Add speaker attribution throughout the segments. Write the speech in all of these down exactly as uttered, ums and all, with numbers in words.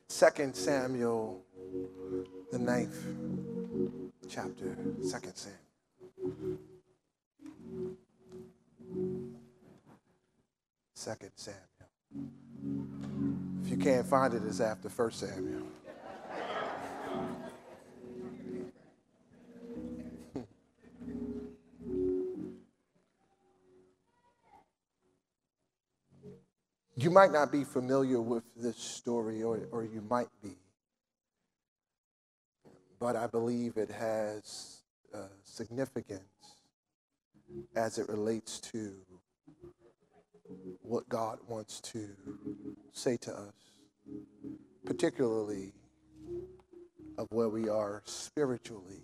Speaker 1: Second Samuel, the ninth chapter. Second Samuel. Second Samuel. If you can't find it, it's after First Samuel. You might not be familiar with this story, or, or you might be, but I believe it has uh, significance as it relates to what God wants to say to us, particularly of where we are spiritually.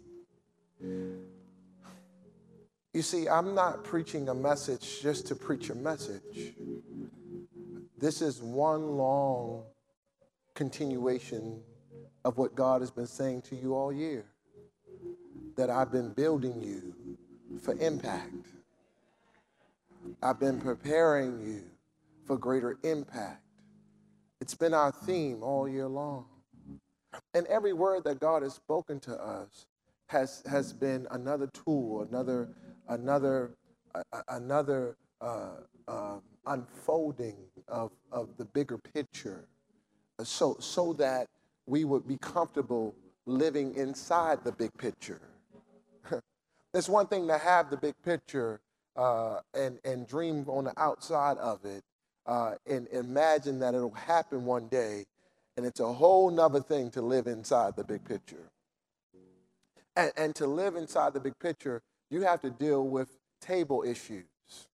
Speaker 1: You see, I'm not preaching a message just to preach a message. This is one long continuation of what God has been saying to you all year, that I've been building you for impact. I've been preparing you for greater impact. It's been our theme all year long. And every word that God has spoken to us has, has been another tool, another, another, uh, another uh, uh, unfolding of, of the bigger picture, so, so that we would be comfortable living inside the big picture. It's one thing to have the big picture uh, and, and dream on the outside of it uh, and imagine that it'll happen one day, and it's a whole nother thing to live inside the big picture. And, and to live inside the big picture, you have to deal with table issues.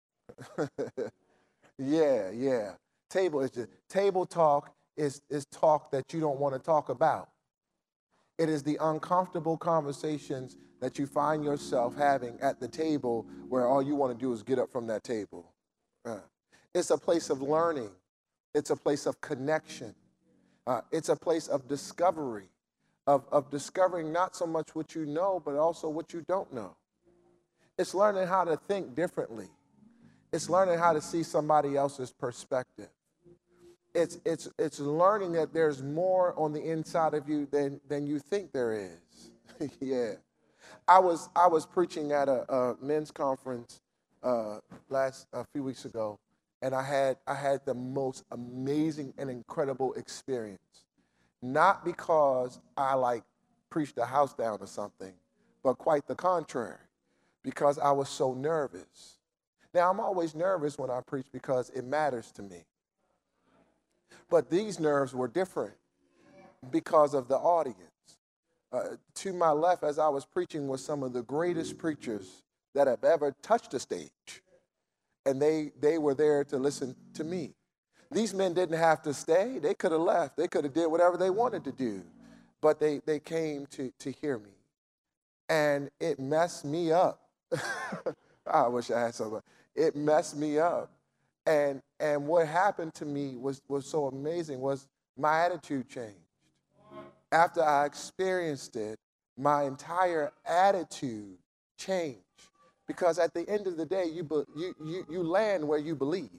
Speaker 1: Yeah, yeah. Table is just, table talk is, is talk that you don't want to talk about. It is the uncomfortable conversations that you find yourself having at the table where all you want to do is get up from that table. Uh, it's a place of learning. It's a place of connection. Uh, it's a place of discovery, of, of discovering not so much what you know, but also what you don't know. It's learning how to think differently. It's learning how to see somebody else's perspective. It's, it's, it's learning that there's more on the inside of you than, than you think there is. Yeah. I was, I was preaching at a, a men's conference uh, last a few weeks ago, and I had, I had the most amazing and incredible experience. Not because I like preached the house down or something, but quite the contrary, because I was so nervous. Now, I'm always nervous when I preach because it matters to me. But these nerves were different because of the audience. Uh, to my left, as I was preaching, was some of the greatest preachers that have ever touched a stage. And they, they were there to listen to me. These men didn't have to stay. They could have left. They could have did whatever they wanted to do. But they, they came to, to hear me. And it messed me up. I wish I had somebody. It messed me up. And and what happened to me was, was so amazing was my attitude changed. After I experienced it, my entire attitude changed. Because at the end of the day, you, be, you, you, you land where you believe.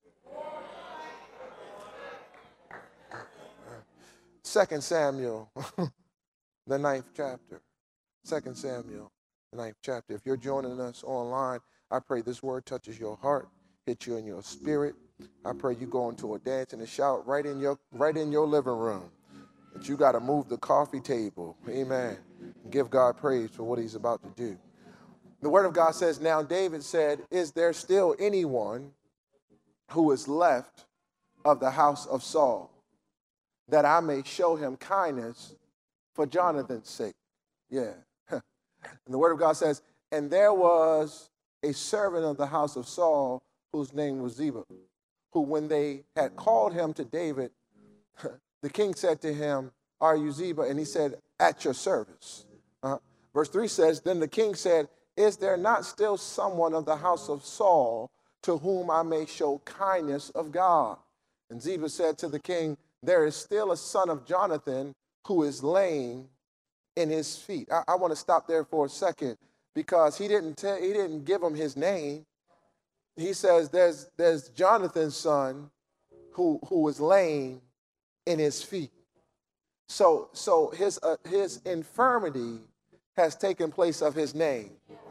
Speaker 1: Second Samuel, the ninth chapter. Second Samuel, the ninth chapter. If you're joining us online, I pray this word touches your heart, hits you in your spirit. I pray you go into a dance and a shout right in your right in your living room. That you got to move the coffee table. Amen. And give God praise for what he's about to do. The word of God says, now David said, is there still anyone who is left of the house of Saul, that I may show him kindness for Jonathan's sake? Yeah. And the word of God says, and there was a servant of the house of Saul whose name was Ziba, who when they had called him to David, the king said to him, are you Ziba? And he said, at your service. Uh, verse three says, then the king said, is there not still someone of the house of Saul to whom I may show kindness of God? And Ziba said to the king, there is still a son of Jonathan who is lame in his feet. I, I want to stop there for a second, because he didn't tell, he didn't give him his name. He says there's there's Jonathan's son who who was lame in his feet. So, so his, uh, his infirmity has taken place of his name.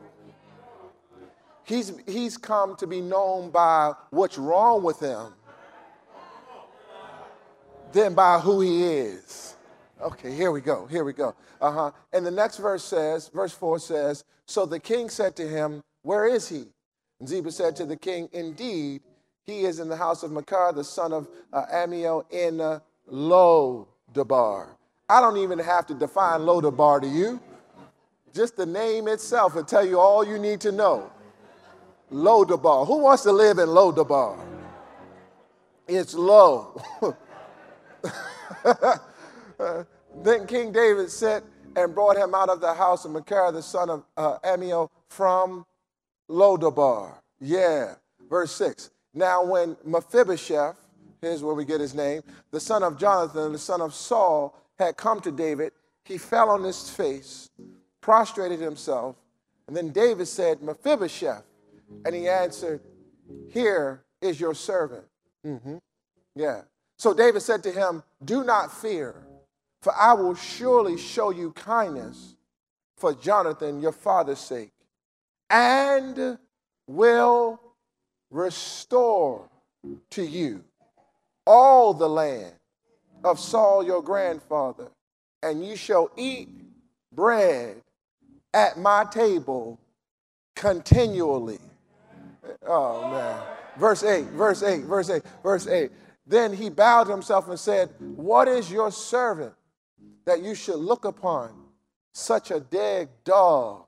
Speaker 1: He's, he's come to be known by what's wrong with him than by who he is. Okay, here we go, here we go. Uh-huh. And the next verse says, verse four says, so the king said to him, where is he? And Ziba said to the king, indeed, he is in the house of Machir, the son of uh, Amiel, in uh, Lo-debar. I don't even have to define Lo-debar to you. Just the name itself will tell you all you need to know. Lo-debar. Who wants to live in Lo-debar? It's low. uh, then King David sent and brought him out of the house of Machir, the son of uh, Amiel, from Lo-debar. Yeah. Verse six. Now when Mephibosheth, here's where we get his name, the son of Jonathan, the son of Saul, had come to David, he fell on his face, prostrated himself, and then David said, Mephibosheth. And he answered, here is your servant. Mm-hmm. Yeah. So David said to him, do not fear, for I will surely show you kindness for Jonathan, your father's sake, and will restore to you all the land of Saul your grandfather, and you shall eat bread at my table continually. Oh, man. Verse eight, verse eight, verse eight, verse eight. Then he bowed himself and said, what is your servant that you should look upon such a dead dog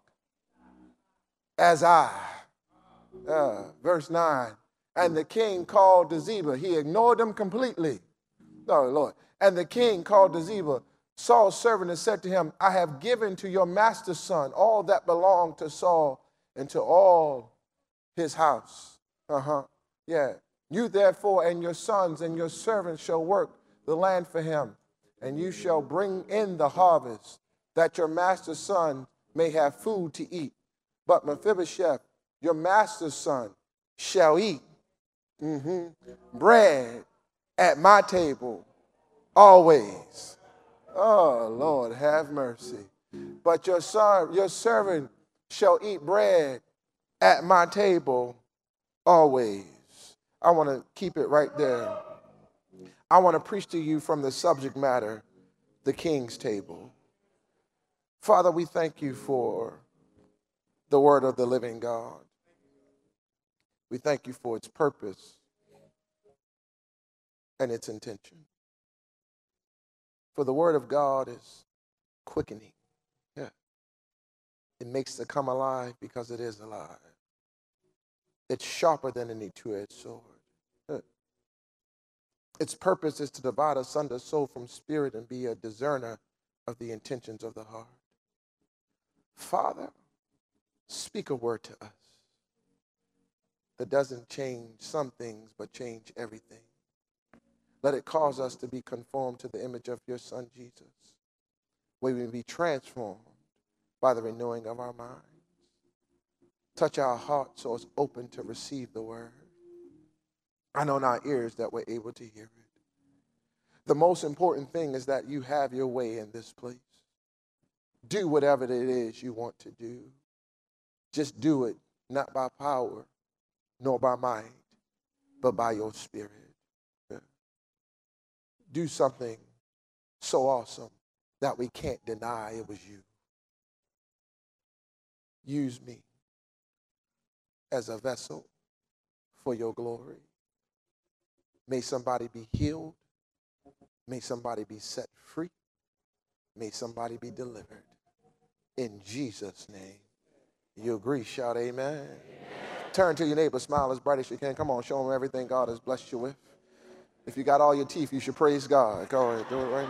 Speaker 1: as I? Uh, verse nine. And the king called to Ziba. He ignored them completely. Oh, Lord. And the king called to Ziba, Saul's servant, and said to him, I have given to your master's son all that belonged to Saul and to all his house. Uh-huh. Yeah. You therefore and your sons and your servants shall work the land for him, and you shall bring in the harvest, that your master's son may have food to eat. But Mephibosheth, your master's son, shall eat mm-hmm, bread at my table always. Oh, Lord, have mercy. But your son, your servant shall eat bread at my table always. I want to keep it right there. I want to preach to you from the subject matter, the king's table. Father, we thank you for the word of the living God. We thank you for its purpose and its intention. For the word of God is quickening. Yeah. It makes it come alive because it is alive. It's sharper than any two-edged sword. Yeah. Its purpose is to divide asunder soul from spirit and be a discerner of the intentions of the heart. Father, speak a word to us that doesn't change some things but change everything. Let it cause us to be conformed to the image of your Son, Jesus, where we may be transformed by the renewing of our minds. Touch our hearts so it's open to receive the word, and on our ears that we're able to hear it. The most important thing is that you have your way in this place. Do whatever it is you want to do. Just do it, not by power, nor by might, but by your spirit. Do something so awesome that we can't deny it was you. Use me as a vessel for your glory. May somebody be healed. May somebody be set free. May somebody be delivered. In Jesus' name. You agree? Shout amen. Amen. Turn to your neighbor, smile as bright as you can. Come on, show them everything God has blessed you with. If you got all your teeth, you should praise God. Go ahead, do it right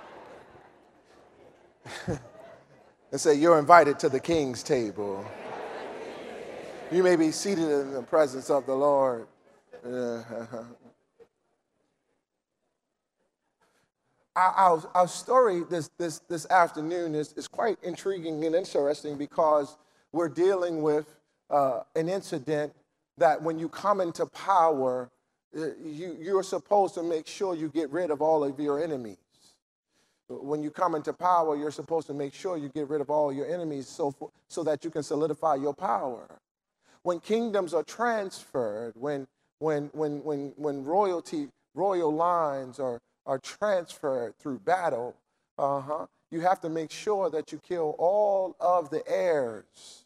Speaker 1: now. And say, you're invited to the king's table. You may be seated in the presence of the Lord. Our, our, our story this, this, this afternoon is, is quite intriguing and interesting because we're dealing with uh, an incident that when you come into power, you, you're supposed to make sure you get rid of all of your enemies. When you come into power, you're supposed to make sure you get rid of all your enemies so, for, so that you can solidify your power. When kingdoms are transferred, when, when, when, when, when royalty, royal lines are, are transferred through battle, uh-huh, you have to make sure that you kill all of the heirs,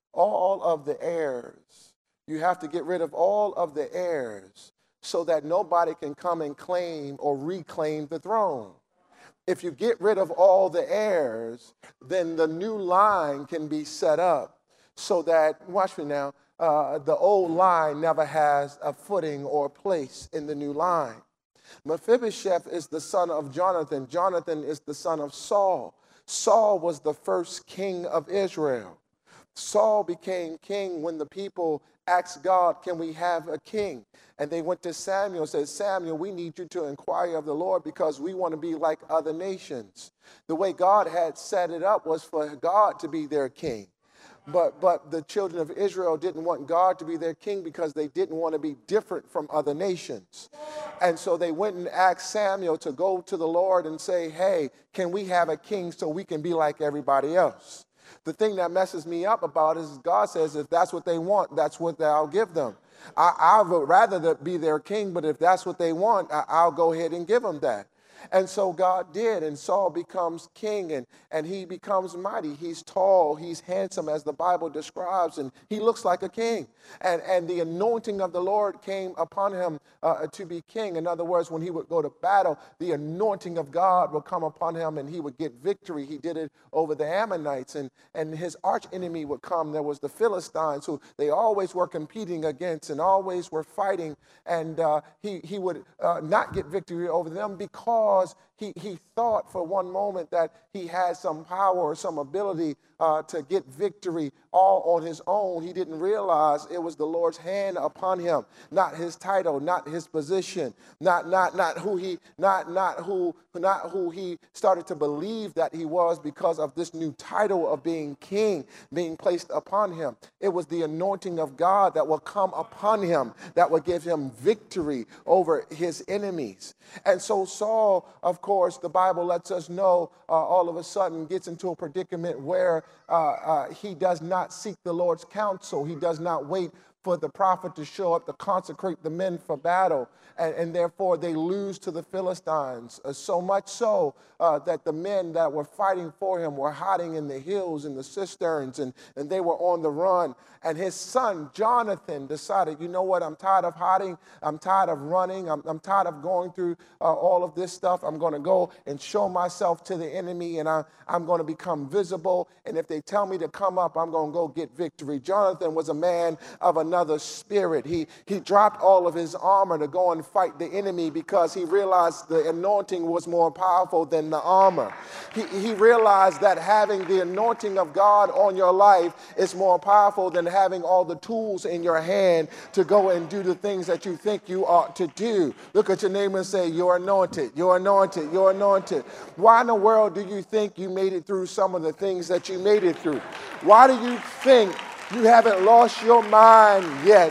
Speaker 1: all of the heirs. You have to get rid of all of the heirs so that nobody can come and claim or reclaim the throne. If you get rid of all the heirs, then the new line can be set up so that, watch me now, uh, the old line never has a footing or place in the new line. Mephibosheth is the son of Jonathan. Jonathan is the son of Saul. Saul was the first king of Israel. Saul became king when the people asked God, can we have a king? And they went to Samuel and said, Samuel, we need you to inquire of the Lord because we want to be like other nations. The way God had set it up was for God to be their king. But, but the children of Israel didn't want God to be their king because they didn't want to be different from other nations. And so they went and asked Samuel to go to the Lord and say, hey, can we have a king so we can be like everybody else? The thing that messes me up about it is God says if that's what they want, that's what I'll give them. I, I would rather be their king, but if that's what they want, I, I'll go ahead and give them that. And so God did, and Saul becomes king, and, and he becomes mighty. He's tall, he's handsome, as the Bible describes, and he looks like a king. And, and the anointing of the Lord came upon him uh, to be king. In other words, when he would go to battle, the anointing of God would come upon him, and he would get victory. He did it over the Ammonites, and, and his arch enemy would come. There was the Philistines, who they always were competing against and always were fighting, and uh, he, he would uh, not get victory over them because He, he thought for one moment that he had some power or some ability uh, to get victory all on his own. He didn't realize it was the Lord's hand upon him, not his title, not his position, not not not who he not not who not who he started to believe that he was because of this new title of being king being placed upon him. It was the anointing of God that will come upon him that will give him victory over his enemies. And so Saul, of course, the Bible lets us know, uh, all of a sudden gets into a predicament where uh, uh, he does not seek the Lord's counsel. He does not wait for the prophet to show up to consecrate the men for battle. And, and therefore they lose to the Philistines, uh, so much so uh, that the men that were fighting for him were hiding in the hills, in the cisterns, and, and they were on the run. And his son, Jonathan, decided, you know what, I'm tired of hiding. I'm tired of running. I'm, I'm tired of going through uh, all of this stuff. I'm going to go and show myself to the enemy, and I, I'm going to become visible. And if they tell me to come up, I'm going to go get victory. Jonathan was a man of another spirit. He, he dropped all of his armor to go and fight the enemy because he realized the anointing was more powerful than the armor. He, he realized that having the anointing of God on your life is more powerful than having all the tools in your hand to go and do the things that you think you ought to do. Look at your neighbor and say, you're anointed, you're anointed, you're anointed. Why in the world do you think you made it through some of the things that you made it through? Why do you think you haven't lost your mind yet?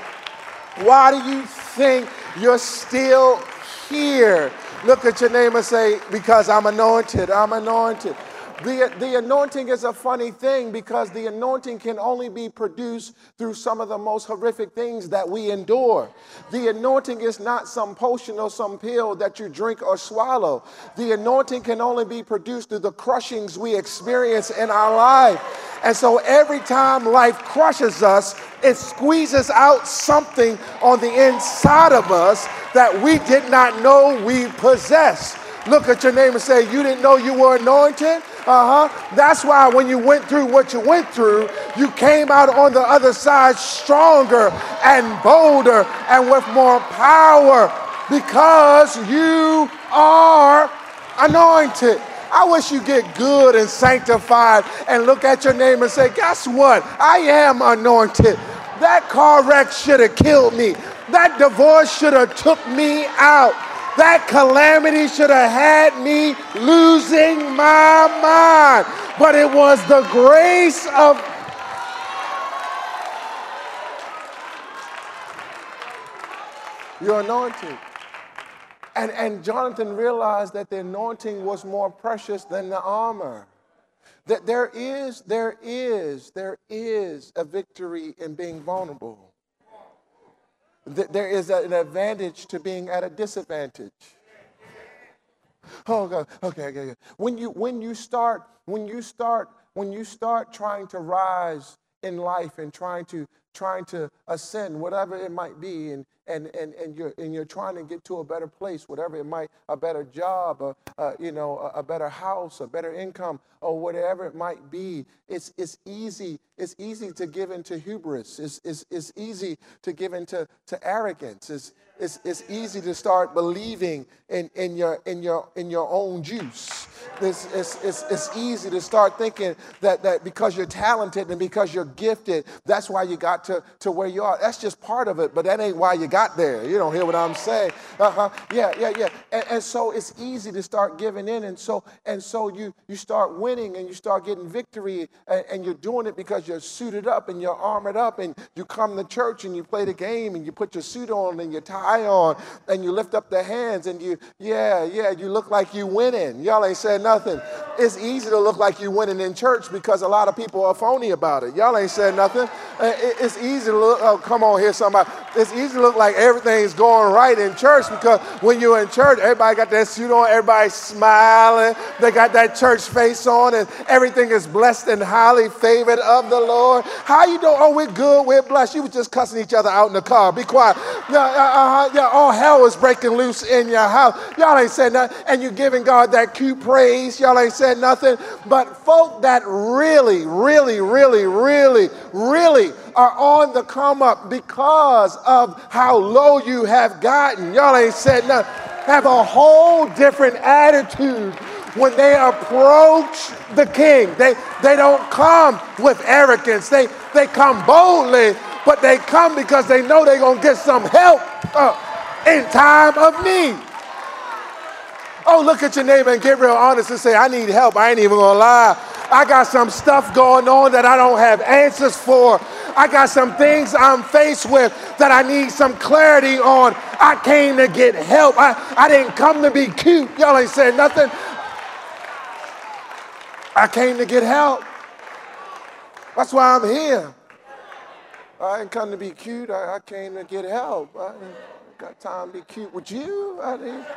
Speaker 1: Why do you think you're still here? Look at your neighbor and say, because I'm anointed, I'm anointed. The, the anointing is a funny thing because the anointing can only be produced through some of the most horrific things that we endure. The anointing is not some potion or some pill that you drink or swallow. The anointing can only be produced through the crushings we experience in our life. And so every time life crushes us, it squeezes out something on the inside of us that we did not know we possessed. Look at your neighbor and say, you didn't know you were anointed? Uh-huh. That's why when you went through what you went through, you came out on the other side stronger and bolder and with more power because you are anointed. I wish you get good and sanctified and look at your neighbor and say, guess what? I am anointed. That car wreck should have killed me. That divorce should have took me out. That calamity should have had me losing my mind. But it was the grace of you're anointed. And, and Jonathan realized that the anointing was more precious than the armor. That there is, there is, there is a victory in being vulnerable. That there is an advantage to being at a disadvantage. Oh, God. Okay, okay, okay. When you when you start when you start when you start trying to rise in life and trying to trying to ascend, whatever it might be, and and and and you're and you're trying to get to a better place, whatever it might, a better job, a, a you know, a, a better house, a better income, or whatever it might be. It's it's easy. It's easy to give into hubris. It's it's it's easy to give into to arrogance. It's It's, it's easy to start believing in, in your in your in your own juice. It's, it's, it's, it's easy to start thinking that, that because you're talented and because you're gifted, that's why you got to, to where you are. That's just part of it, but that ain't why you got there. You don't hear what I'm saying? Uh-huh. Yeah, yeah, yeah. And, and so it's easy to start giving in, and so and so you you start winning and you start getting victory, and, and you're doing it because you're suited up and you're armored up, and you come to church and you play the game and you put your suit on and your tie on and you lift up the hands and you, yeah, yeah, you look like you winning. Y'all ain't said nothing. It's easy to look like you winning in church because a lot of people are phony about it. Y'all ain't said nothing. It's easy to look, oh, come on here, somebody. It's easy to look like everything's going right in church because when you're in church, everybody got that suit on, everybody's smiling, they got that church face on, and everything is blessed and highly favored of the Lord. How you doing? Oh, we're good, we're blessed. You were just cussing each other out in the car. Be quiet. Yeah, uh, uh, yeah, all hell is breaking loose in your house. Y'all ain't said nothing. And you're giving God that cute praise. Y'all ain't said nothing. But folk that really, really, really, really, really are on the come up because of how low you have gotten. Y'all ain't said nothing. Have a whole different attitude when they approach the king. They they don't come with arrogance. They they come boldly, but they come because they know they're going to get some help uh, in time of need. Oh, look at your neighbor and get real honest and say, I need help. I ain't even going to lie. I got some stuff going on that I don't have answers for. I got some things I'm faced with that I need some clarity on. I came to get help. I, I didn't come to be cute. Y'all ain't said nothing. I came to get help. That's why I'm here. I didn't come to be cute. I, I came to get help. I ain't got time to be cute with you. I didn't.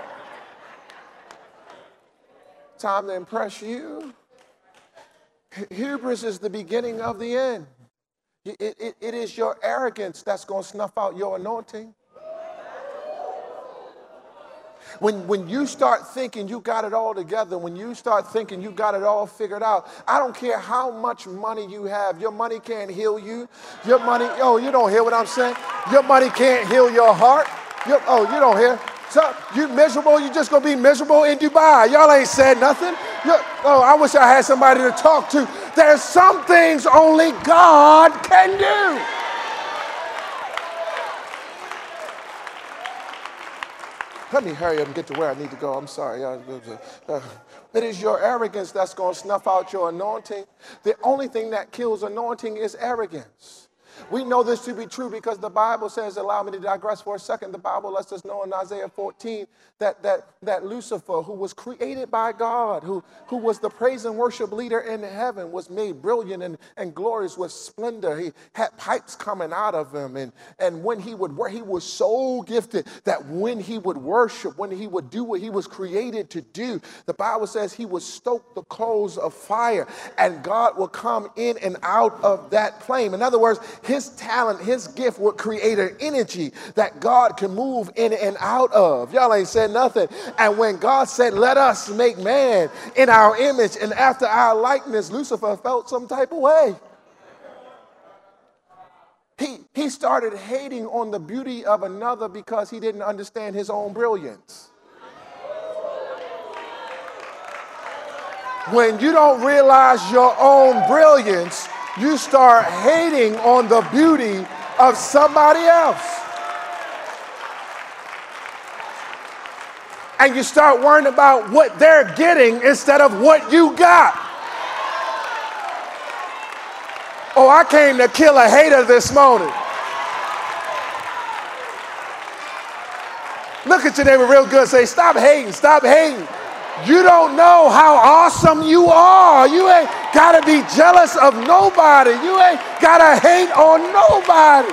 Speaker 1: Time to impress you. Hubris is the beginning of the end. It, it, it is your arrogance that's going to snuff out your anointing. When, when you start thinking you got it all together, when you start thinking you got it all figured out, I don't care how much money you have. Your money can't heal you. Your money, oh, you don't hear what I'm saying? Your money can't heal your heart. Your, oh, you don't hear? So you miserable, you just going to be miserable in Dubai. Y'all ain't said nothing. You're, oh, I wish I had somebody to talk to. There's some things only God can do. Let me hurry up and get to where I need to go. I'm sorry. It is your arrogance that's going to snuff out your anointing. The only thing that kills anointing is arrogance. We know this to be true because the Bible says, allow me to digress for a second. The Bible lets us know in Isaiah fourteen that, that, that Lucifer, who was created by God, who, who was the praise and worship leader in heaven, was made brilliant and, and glorious with splendor. He had pipes coming out of him. And, and when he would work, he was so gifted that when he would worship, when he would do what he was created to do, the Bible says he would stoke the coals of fire and God will come in and out of that flame. In other words, his talent, his gift would create an energy that God can move in and out of. Y'all ain't said nothing. And when God said, let us make man in our image and after our likeness, Lucifer felt some type of way. He, he started hating on the beauty of another because he didn't understand his own brilliance. When you don't realize your own brilliance, you start hating on the beauty of somebody else. And you start worrying about what they're getting instead of what you got. Oh, I came to kill a hater this morning. Look at your neighbor real good. Say, stop hating, stop hating. You don't know how awesome you are. You ain't got to be jealous of nobody. You ain't got to hate on nobody.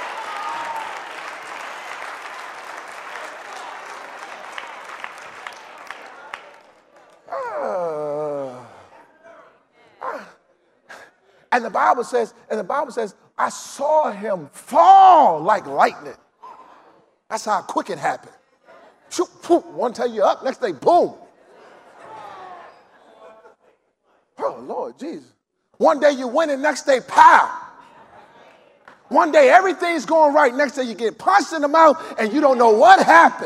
Speaker 1: Uh, uh. And the Bible says, and the Bible says, I saw him fall like lightning. That's how quick it happened. Shoot, poof, one day you're up, next day, boom. Oh, Lord Jesus. One day you win, and next day, pow. One day everything's going right, next day you get punched in the mouth, and you don't know what happened.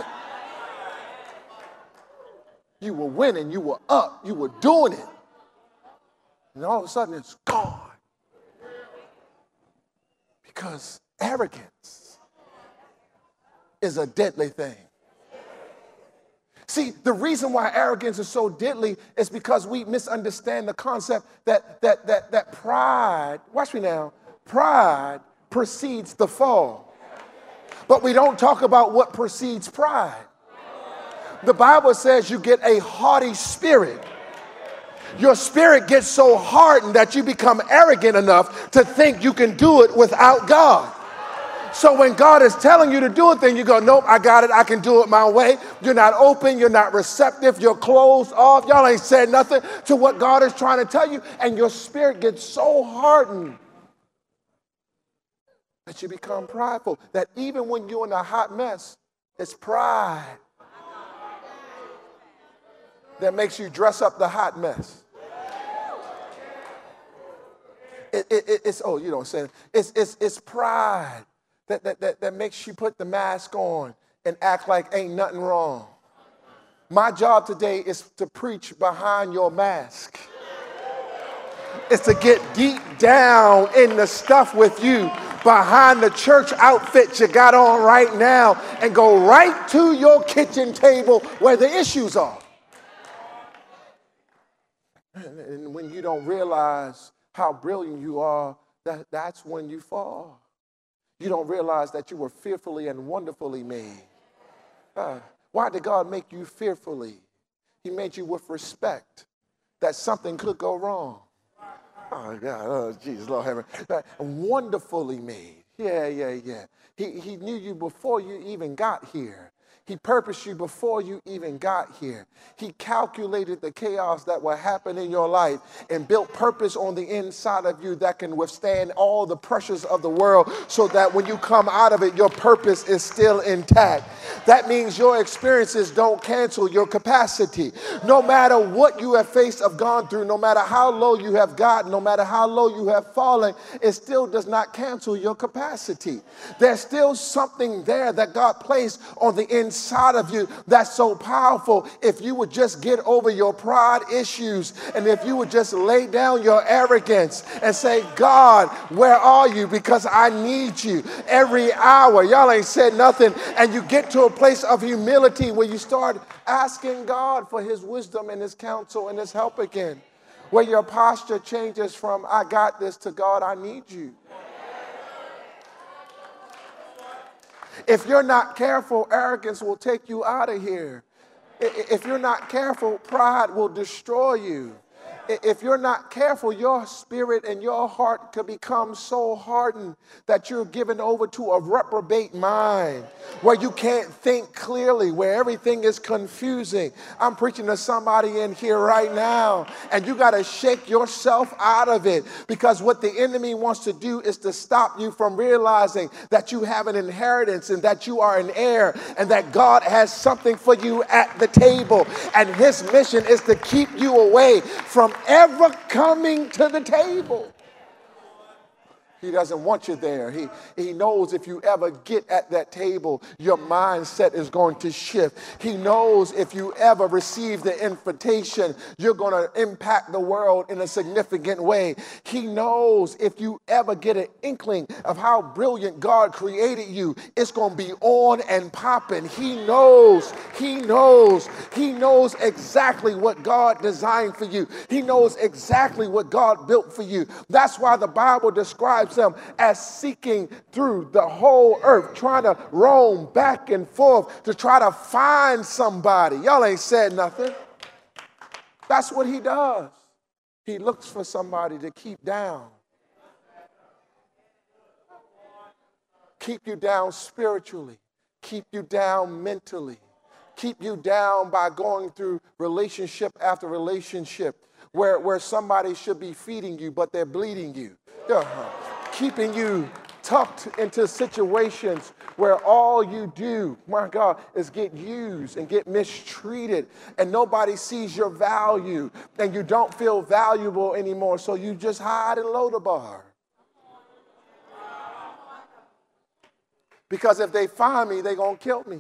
Speaker 1: You were winning, you were up, you were doing it. And all of a sudden it's gone. Because arrogance is a deadly thing. See, the reason why arrogance is so deadly is because we misunderstand the concept that that that that pride, watch me now, pride precedes the fall. But we don't talk about what precedes pride. The Bible says you get a haughty spirit. Your spirit gets so hardened that you become arrogant enough to think you can do it without God. So when God is telling you to do a thing, you go, nope, I got it. I can do it my way. You're not open. You're not receptive. You're closed off. Y'all ain't said nothing to what God is trying to tell you. And your spirit gets so hardened that you become prideful. That even when you're in a hot mess, it's pride that makes you dress up the hot mess. It, it, it, it's, oh, you don't say it. It's, it's, it's pride that, that, that, that makes you put the mask on and act like ain't nothing wrong. My job today is to preach behind your mask. It's to get deep down in the stuff with you behind the church outfit you got on right now and go right to your kitchen table where the issues are. And when you don't realize how brilliant you are, that, that's when you fall. You don't realize that you were fearfully and wonderfully made. Uh, why did God make you fearfully? He made you with respect that something could go wrong. Oh, God, oh, Jesus, Lord have mercy. Uh, wonderfully made. Yeah, yeah, yeah. He, he knew you before you even got here. He purposed you before you even got here. He calculated the chaos that will happen in your life and built purpose on the inside of you that can withstand all the pressures of the world so that when you come out of it, your purpose is still intact. That means your experiences don't cancel your capacity. No matter what you have faced or gone through, no matter how low you have gotten, no matter how low you have fallen, it still does not cancel your capacity. There's still something there that God placed on the inside inside of you that's so powerful. If you would just get over your pride issues and if you would just lay down your arrogance and say, God, where are you? Because I need you every hour. Y'all ain't said nothing. And you get to a place of humility where you start asking God for his wisdom and his counsel and his help again, where your posture changes from I got this to God, I need you. If you're not careful, arrogance will take you out of here. If you're not careful, pride will destroy you. If you're not careful, your spirit and your heart could become so hardened that you're given over to a reprobate mind where you can't think clearly, where everything is confusing. I'm preaching to somebody in here right now, and you got to shake yourself out of it, because what the enemy wants to do is to stop you from realizing that you have an inheritance and that you are an heir and that God has something for you at the table. And his mission is to keep you away from ever coming to the table. He doesn't want you there. He, he knows if you ever get at that table, your mindset is going to shift. He knows if you ever receive the invitation, you're going to impact the world in a significant way. He knows if you ever get an inkling of how brilliant God created you, it's going to be on and popping. He knows, he knows, he knows exactly what God designed for you. He knows exactly what God built for you. That's why the Bible describes them as seeking through the whole earth, trying to roam back and forth to try to find somebody. Y'all ain't said nothing. That's what he does. He looks for somebody to keep down. Keep you down spiritually. Keep you down mentally. Keep you down by going through relationship after relationship where, where somebody should be feeding you, but they're bleeding you. Uh-huh. Keeping you tucked into situations where all you do, my God, is get used and get mistreated, and nobody sees your value, and you don't feel valuable anymore, so you just hide in Lodabar. Because if they find me, they're going to kill me.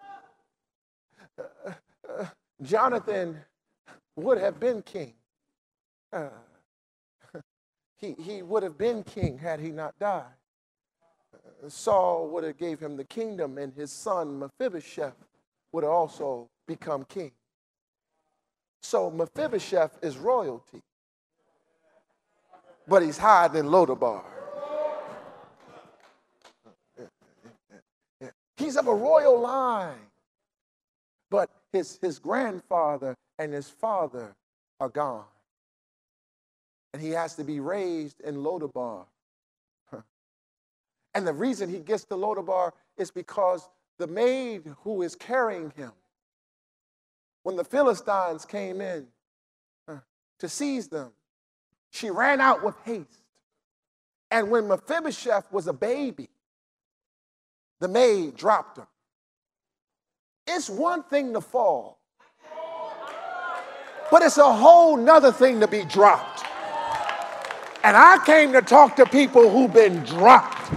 Speaker 1: Uh, uh, Jonathan would have been king. Uh, he, he would have been king had he not died. Uh, Saul would have gave him the kingdom, and his son Mephibosheth would have also become king. So Mephibosheth is royalty, but he's hiding in Lodabar. He's of a royal line, but his, his grandfather and his father are gone. And he has to be raised in Lodabar. And the reason he gets to Lodabar is because the maid who is carrying him, when the Philistines came in to seize them, she ran out with haste. And when Mephibosheth was a baby, the maid dropped him. It's one thing to fall, but it's a whole nother thing to be dropped. And I came to talk to people who've been dropped.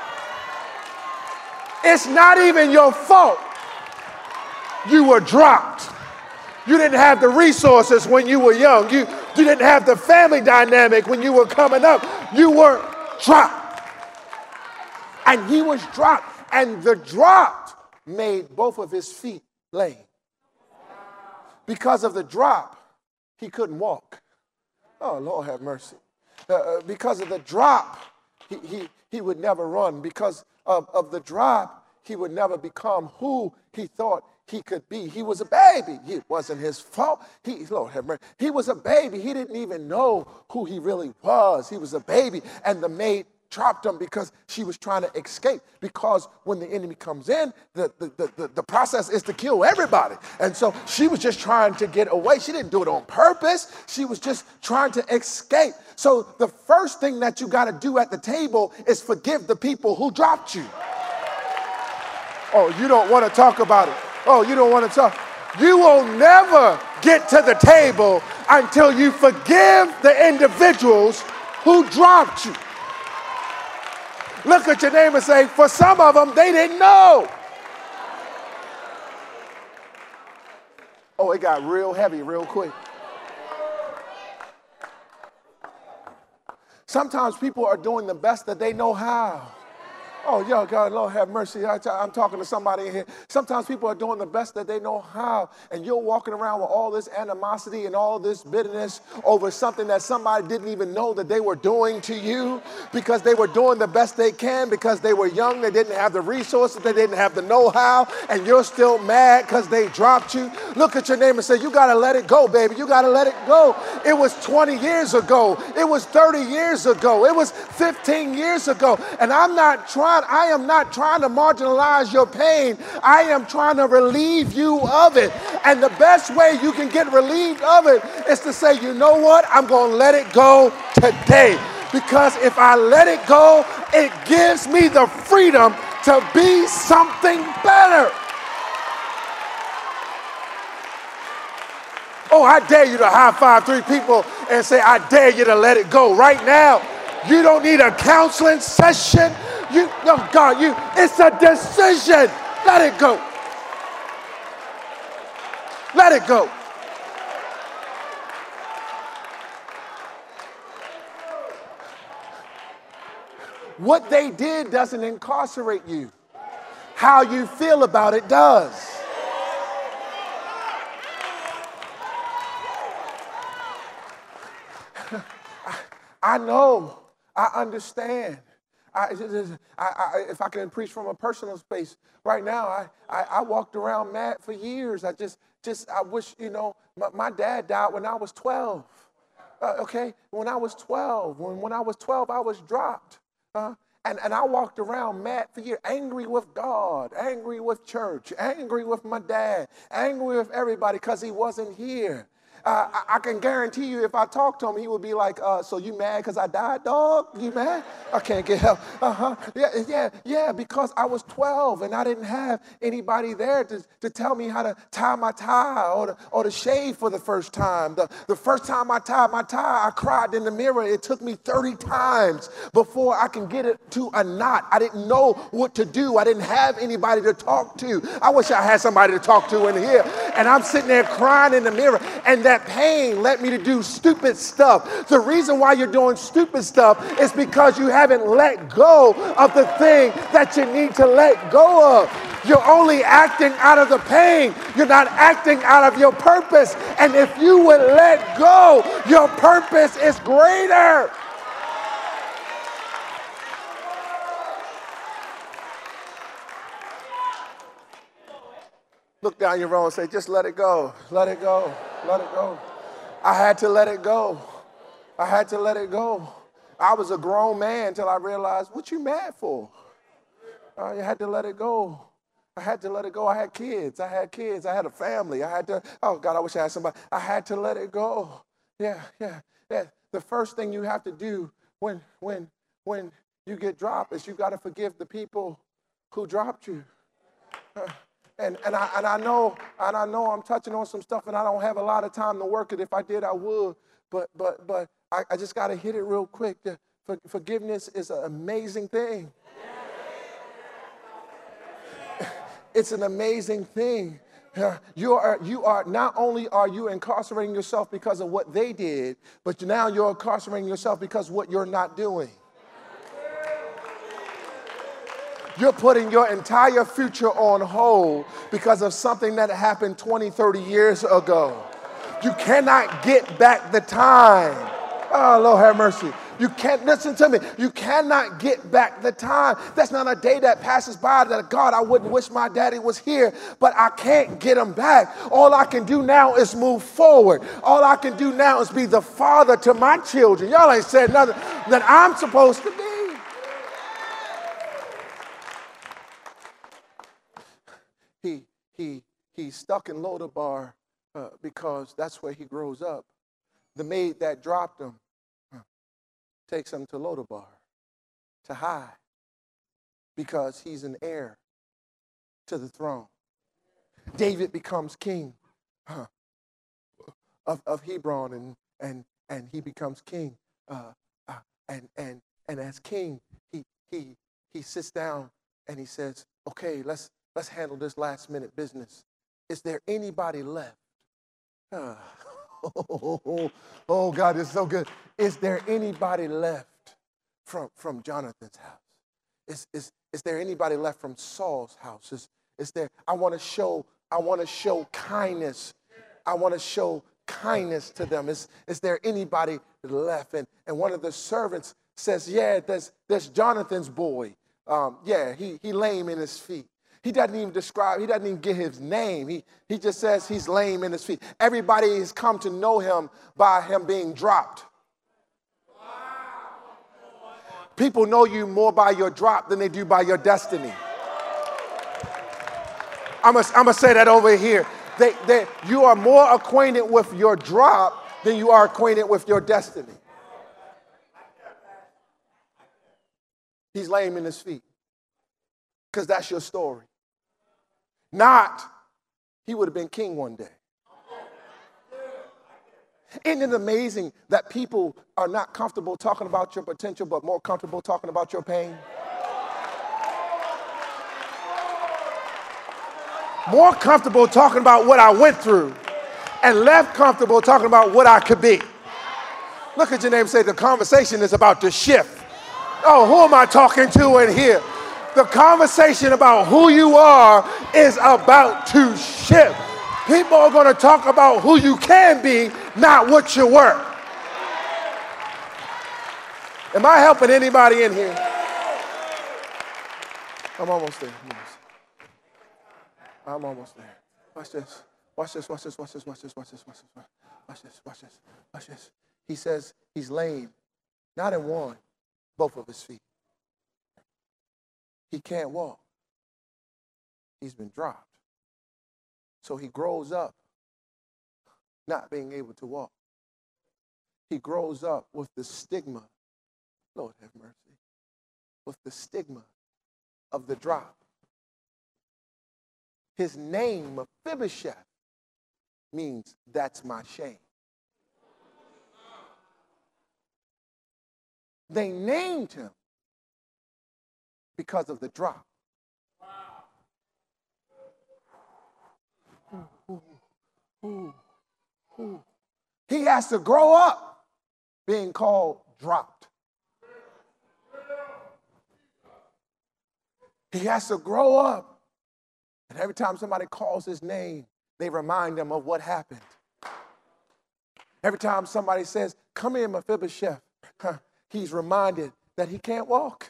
Speaker 1: It's not even your fault. You were dropped. You didn't have the resources when you were young. You, you didn't have the family dynamic when you were coming up. You were dropped. And he was dropped. And the drop made both of his feet lame. Because of the drop, he couldn't walk. Oh, Lord have mercy. Uh, because of the drop, he, he, he would never run. Because of, of the drop, he would never become who he thought he could be. He was a baby. It wasn't his fault. He, Lord have mercy. He was a baby. He didn't even know who he really was. He was a baby. And the maid dropped him because she was trying to escape. Because when the enemy comes in, the, the, the, the, the process is to kill everybody. And so she was just trying to get away. She didn't do it on purpose. She was just trying to escape. So the first thing that you got to do at the table is forgive the people who dropped you. Oh, you don't want to talk about it. Oh, you don't want to talk. You will never get to the table until you forgive the individuals who dropped you. Look at your neighbor and say, for some of them, they didn't know. Oh, it got real heavy real quick. Sometimes people are doing the best that they know how. Oh, yo, God, Lord have mercy. I t- I'm talking to somebody in here. Sometimes people are doing the best that they know how, and you're walking around with all this animosity and all this bitterness over something that somebody didn't even know that they were doing to you because they were doing the best they can because they were young, they didn't have the resources, they didn't have the know-how, and you're still mad because they dropped you. Look at your neighbor and say, you got to let it go, baby. You got to let it go. It was twenty years ago. It was thirty years ago. It was fifteen years ago, and I'm not trying I am not trying to marginalize your pain. I am trying to relieve you of it. And the best way you can get relieved of it is to say, you know what? I'm going to let it go today. Because if I let it go, it gives me the freedom to be something better. Oh, I dare you to high five three people and say, I dare you to let it go right now. You don't need a counseling session. You, no, God, you, it's a decision. Let it go. Let it go. What they did doesn't incarcerate you. How you feel about it does. I know, I understand I, I, I, if I can preach from a personal space right now, I, I, I walked around mad for years. I just, just I wish, you know, my, my dad died when I was twelve. Uh, okay, when I was twelve, when, when I was twelve, I was dropped. Uh, and, and I walked around mad for years, angry with God, angry with church, angry with my dad, angry with everybody because he wasn't here. Uh, I, I can guarantee you if I talked to him, he would be like, uh, so you mad because I died, dog? You mad? I can't get help. Uh-huh. Yeah, yeah, yeah, because I was twelve and I didn't have anybody there to, to tell me how to tie my tie or to, or to shave for the first time. The, the first time I tied my tie, I cried in the mirror. It took me thirty times before I can get it to a knot. I didn't know what to do. I didn't have anybody to talk to. I wish I had somebody to talk to in here. And I'm sitting there crying in the mirror, and that pain led me to do stupid stuff. The reason why you're doing stupid stuff is because you haven't let go of the thing that you need to let go of. You're only acting out of the pain. You're not acting out of your purpose. And if you would let go, your purpose is greater. Look down your row and say, just let it go. Let it go. Let it go. I had to let it go. I had to let it go. I was a grown man until I realized, what you mad for? I had to let it go. I had to let it go. I had kids. I had kids. I had a family. I had to, oh God, I wish I had somebody. I had to let it go. Yeah, yeah, yeah. The first thing you have to do when, when, when you get dropped is you got to forgive the people who dropped you. Uh, And and I and I know and I know I'm touching on some stuff, and I don't have a lot of time to work it. If I did, I would. But but but I, I just got to hit it real quick. The, for, forgiveness is an amazing thing. It's an amazing thing. You are you are not only are you incarcerating yourself because of what they did, but now you're incarcerating yourself because of what you're not doing. You're putting your entire future on hold because of something that happened twenty, thirty years ago. You cannot get back the time. Oh, Lord have mercy. You can't, listen to me, you cannot get back the time. That's not a day that passes by that, God, I wouldn't wish my daddy was here, but I can't get him back. All I can do now is move forward. All I can do now is be the father to my children. Y'all ain't said nothing that I'm supposed to be. He, he, he's stuck in Lodabar uh, because that's where he grows up. The maid that dropped him uh, takes him to Lodabar to hide because he's an heir to the throne. David becomes king uh, of, of Hebron, and, and, and he becomes king. Uh, uh, and, and, and as king, he, he, he sits down and he says, okay, let's, Let's handle this last minute business. Is there anybody left? Uh, oh, oh, God, it's so good. Is there anybody left from, from Jonathan's house? Is, is, is there anybody left from Saul's house? Is, is there, I want to show, I want to show kindness. I want to show kindness to them. Is, is there anybody left? And, and one of the servants says, yeah, there's, there's Jonathan's boy. Um, yeah, he, he lame in his feet. He doesn't even describe, he doesn't even get his name. He, he just says he's lame in his feet. Everybody has come to know him by him being dropped. People know you more by your drop than they do by your destiny. I'm going to say that over here. They, they, you are more acquainted with your drop than you are acquainted with your destiny. He's lame in his feet because that's your story. Not, he would have been king one day. Isn't it amazing that people are not comfortable talking about your potential, but more comfortable talking about your pain? More comfortable talking about what I went through and less comfortable talking about what I could be. Look at your name and say, the conversation is about to shift. Oh, who am I talking to in here? The conversation about who you are is about to shift. People are going to talk about who you can be, not what you were. Am I helping anybody in here? I'm almost there. I'm almost there. I'm almost there. Watch this. Watch this. Watch this. Watch this. Watch this. Watch this. Watch this. Watch this. Watch this. Watch this. He says he's lame, not in one, both of his feet. He can't walk. He's been dropped. So he grows up not being able to walk. He grows up with the stigma, Lord have mercy, with the stigma of the drop. His name, Mephibosheth, means that's my shame. They named him because of the drop. Ooh, ooh, ooh. He has to grow up being called dropped. He has to grow up, and every time somebody calls his name, they remind him of what happened. Every time somebody says, "Come here, Mephibosheth," he's reminded that he can't walk.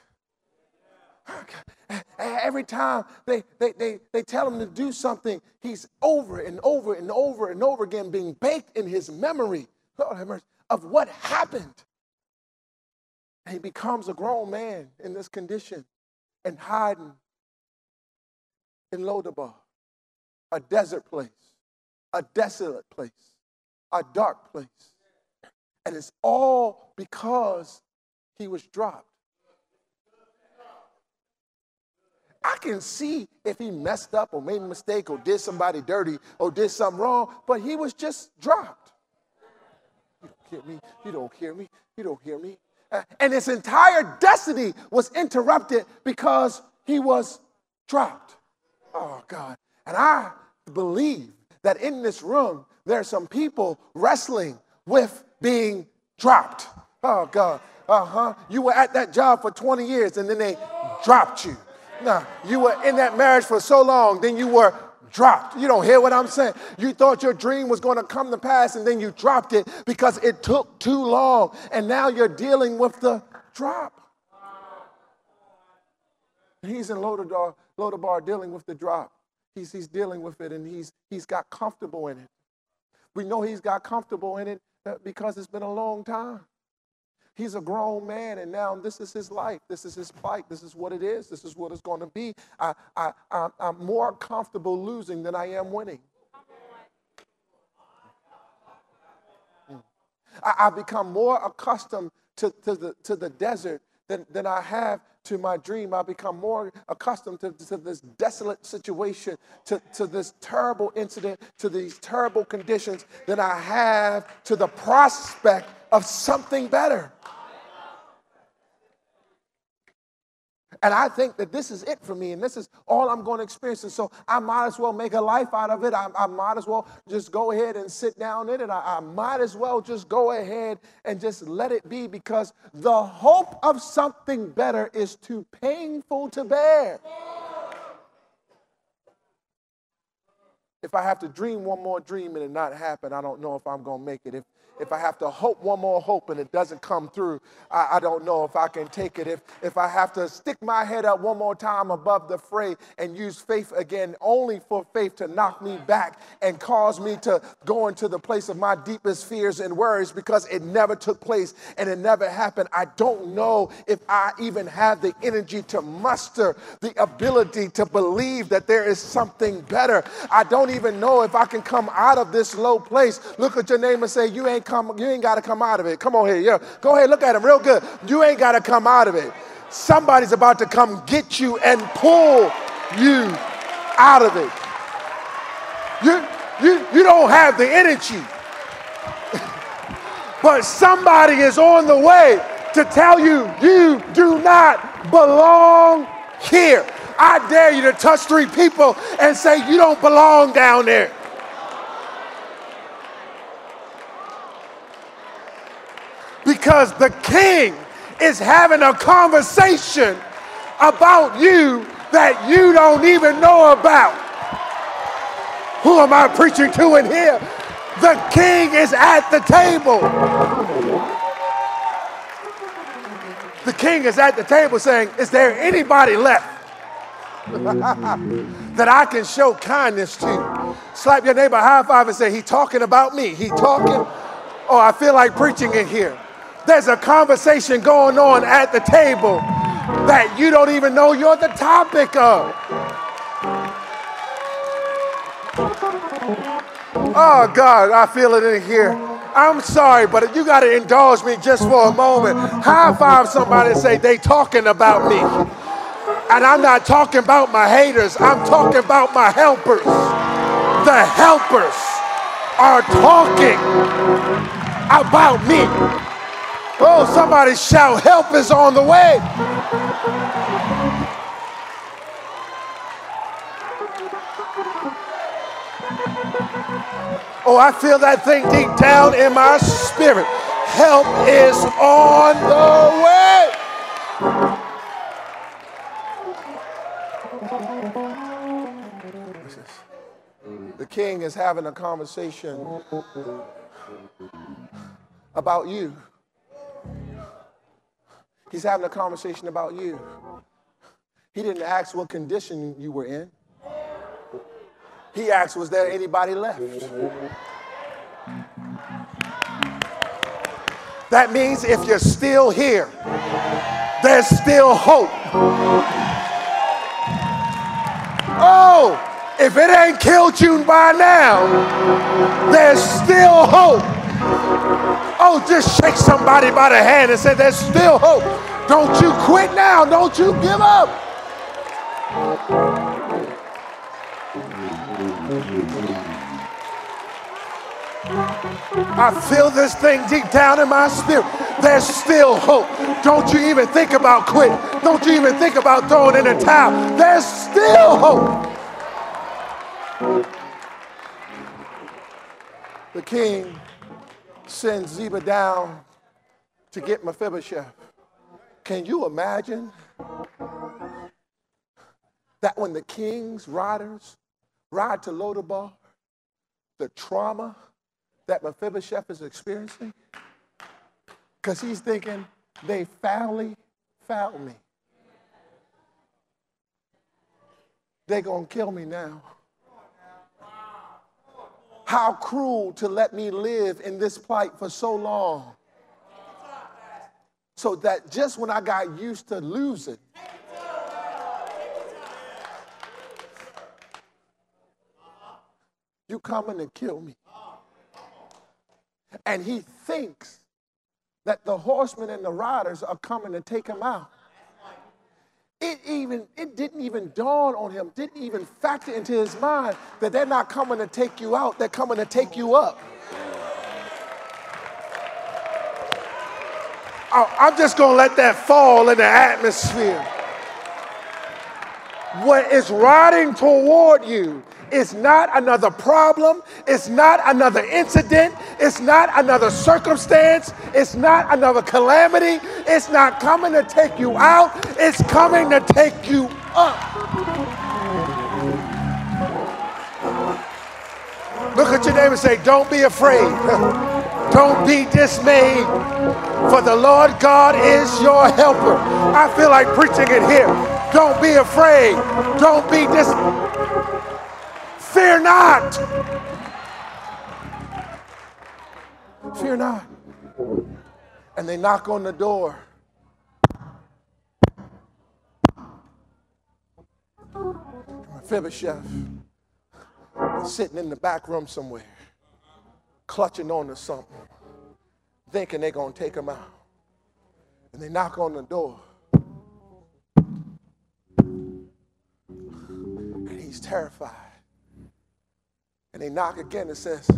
Speaker 1: Every time they, they, they, they tell him to do something, he's over and over and over and over again being baked in his memory, Lord have mercy, of what happened. And he becomes a grown man in this condition and hiding in Lodabar, a desert place, a desolate place, a dark place. And it's all because he was dropped. I can see if he messed up or made a mistake or did somebody dirty or did something wrong, but he was just dropped. You don't hear me. You don't hear me. You don't hear me. Uh, and his entire destiny was interrupted because he was dropped. Oh, God. And I believe that in this room, there are some people wrestling with being dropped. Oh, God. Uh-huh. You were at that job for twenty years and then they dropped you. Now, you were in that marriage for so long, then you were dropped. You don't hear what I'm saying? You thought your dream was going to come to pass, and then you dropped it because it took too long, and now you're dealing with the drop. He's in Lodabar, Lodabar dealing with the drop. He's, he's dealing with it, and he's, he's got comfortable in it. We know he's got comfortable in it because it's been a long time. He's a grown man, and now this is his life. This is his fight. This is what it is. This is what it's going to be. I, I, I, I'm more comfortable losing than I am winning. I, I've become more accustomed to, to, the, to the desert than, than I have to my dream. I've become more accustomed to, to this desolate situation, to, to this terrible incident, to these terrible conditions than I have to the prospect of something better. And I think that this is it for me, and this is all I'm going to experience. And so I might as well make a life out of it. I, I might as well just go ahead and sit down in it. I, I might as well just go ahead and just let it be, because the hope of something better is too painful to bear. If I have to dream one more dream and it not happen, I don't know if I'm going to make it. If If I have to hope one more hope and it doesn't come through, I, I don't know if I can take it. If, if I have to stick my head up one more time above the fray and use faith again, only for faith to knock me back and cause me to go into the place of my deepest fears and worries because it never took place and it never happened, I don't know if I even have the energy to muster the ability to believe that there is something better. I don't even know if I can come out of this low place. Look at your neighbor and say, you ain't Come, you ain't got to come out of it. Come on here. Yeah. Go ahead. Look at him real good. You ain't got to come out of it. Somebody's about to come get you and pull you out of it. You, you, you don't have the energy. But somebody is on the way to tell you, you do not belong here. I dare you to touch three people and say, you don't belong down there. Because the king is having a conversation about you that you don't even know about. Who am I preaching to in here? The king is at the table. The king is at the table saying, is there anybody left that I can show kindness to. Slap your neighbor high five and say, he talking about me. He talking. Oh, I feel like preaching in here. There's a conversation going on at the table that you don't even know you're the topic of. Oh, God, I feel it in here. I'm sorry, but you got to indulge me just for a moment. High five somebody and say, they talking about me. And I'm not talking about my haters. I'm talking about my helpers. The helpers are talking about me. Oh, somebody shout, help is on the way. Oh, I feel that thing deep down in my spirit. Help is on the way. The king is having a conversation about you. He's having a conversation about you. He didn't ask what condition you were in. He asked, was there anybody left? That means if you're still here, there's still hope. Oh, if it ain't killed you by now, there's still hope. Oh, just shake somebody by the hand and say, there's still hope. Don't you quit now. Don't you give up. I feel this thing deep down in my spirit. There's still hope. Don't you even think about quitting. Don't you even think about throwing in the towel. There's still hope. The king sends Ziba down to get Mephibosheth. Can you imagine that when the king's riders ride to Lodabar, the trauma that Mephibosheth is experiencing? Because he's thinking, they finally found me. They're going to kill me now. How cruel to let me live in this plight for so long. So that just when I got used to losing, you coming to kill me. And he thinks that the horsemen and the riders are coming to take him out. It even, it didn't even dawn on him, didn't even factor into his mind that they're not coming to take you out, they're coming to take you up. I'm just going to let that fall in the atmosphere. What is riding toward you is not another problem. It's not another incident. It's not another circumstance. It's not another calamity. It's not coming to take you out. It's coming to take you up. Look at your neighbor and say, don't be afraid. Don't be dismayed, for the Lord God is your helper. I feel like preaching it here. Don't be afraid. Don't be dis. Fear not. Fear not. And they knock on the door. Mephibosheth sitting in the back room somewhere, clutching on to something, thinking they're going to take him out. And they knock on the door. And he's terrified. And they knock again and says,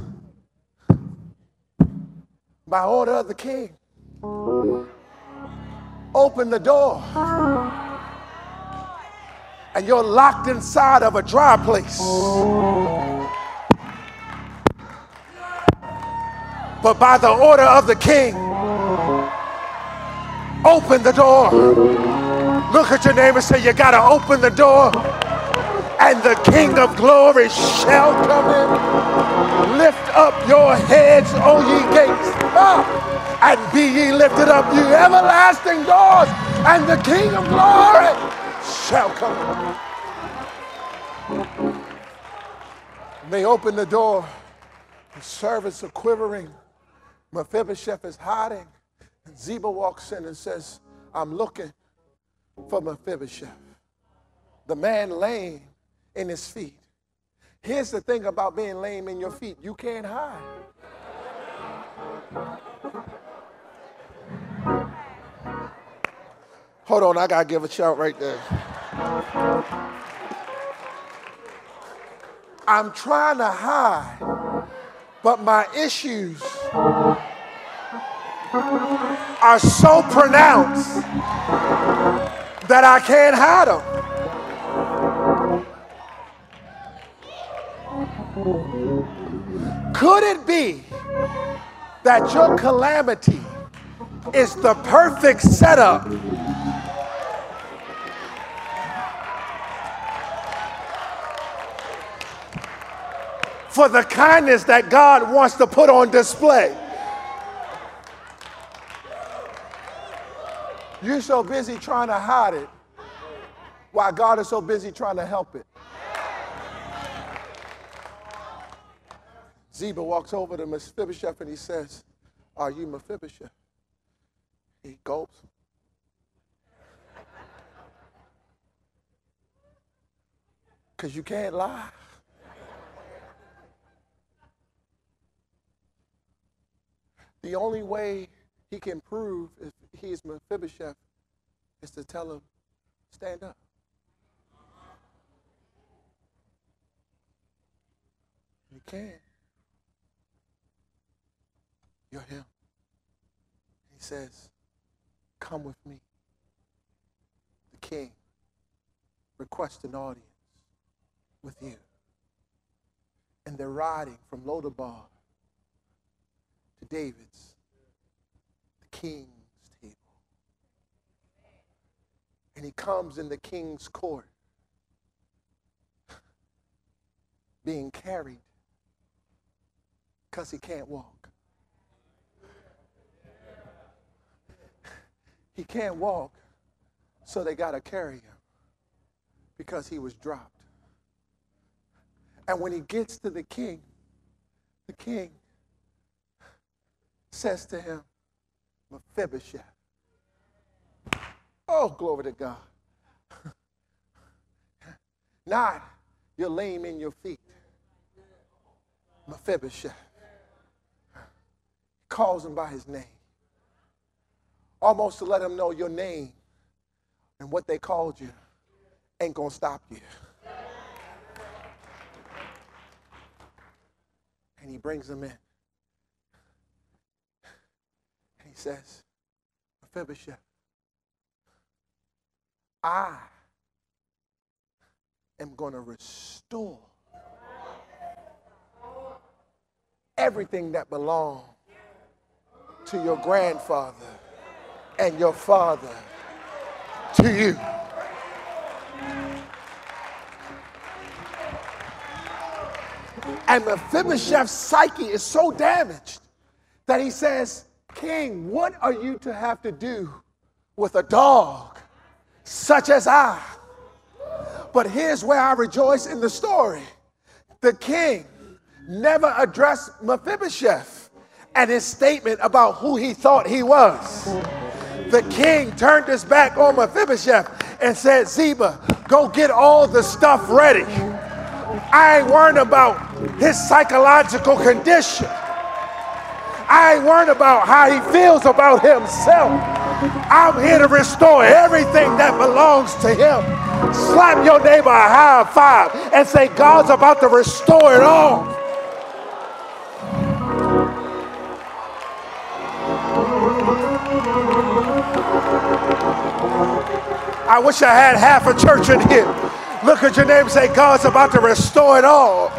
Speaker 1: by order of the king, open the door. And you're locked inside of a dry place. But by the order of the king, open the door. Look at your neighbor and say, you got to open the door. And the King of glory shall come in. Lift up your heads, O ye gates, ah, and be ye lifted up, you everlasting doors, and the King of glory shall come in. They open the door. The servants are quivering. Mephibosheth is hiding. And Ziba walks in and says, I'm looking for Mephibosheth, the man lame in his feet. Here's the thing about being lame in your feet. You can't hide. Hold on, I got to give a shout right there. I'm trying to hide, but my issues are so pronounced that I can't hide them. Could it be that your calamity is the perfect setup for the kindness that God wants to put on display? You're so busy trying to hide it while God is so busy trying to help it. Ziba walks over to Mephibosheth and he says, are you Mephibosheth? He gulps. Because you can't lie. The only way he can prove if he is Mephibosheth is to tell him, stand up. You can't. You're him. He says, come with me. The king requests an audience with you. And they're riding from Lodabar to David's, the king's table. And he comes in the king's court being carried because he can't walk. He can't walk, so they got to carry him because he was dropped. And when he gets to the king, the king says to him, Mephibosheth. Oh, glory to God. Not you're lame in your feet. Mephibosheth. Calls him by his name. Almost to let him know your name and what they called you ain't going to stop you. And he brings him in. And he says, Mephibosheth, I am going to restore everything that belonged to your grandfather and your father to you. And Mephibosheth's psyche is so damaged that he says, King, what are you to have to do with a dog such as I? But here's where I rejoice in the story. The king never addressed Mephibosheth and his statement about who he thought he was. The king turned his back on Mephibosheth and said, Ziba, go get all the stuff ready. I ain't worried about his psychological condition. I ain't worried about how he feels about himself. I'm here to restore everything that belongs to him. Slap your neighbor a high five and say, God's about to restore it all. I wish I had half a church in here. Look at your neighbor and say, God's about to restore it all.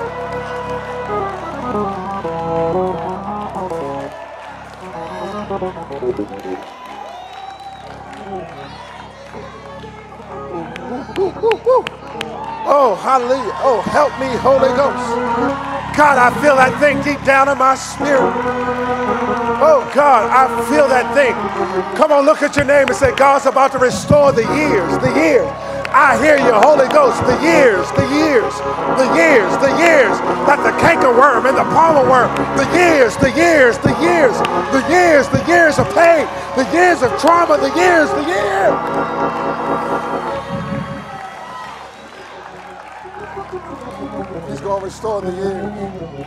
Speaker 1: Oh, hallelujah. Oh, help me, Holy Ghost. God, I feel that thing deep down in my spirit. Oh, God, I feel that thing. Come on, look at your name and say, God's about to restore the years, the years, I hear you, Holy Ghost. The years, the years, the years, the years that the cankerworm and the palmer worm, the years, the years, the years, the years, the years of pain, the years of trauma, the years, the years. He's going to restore the years.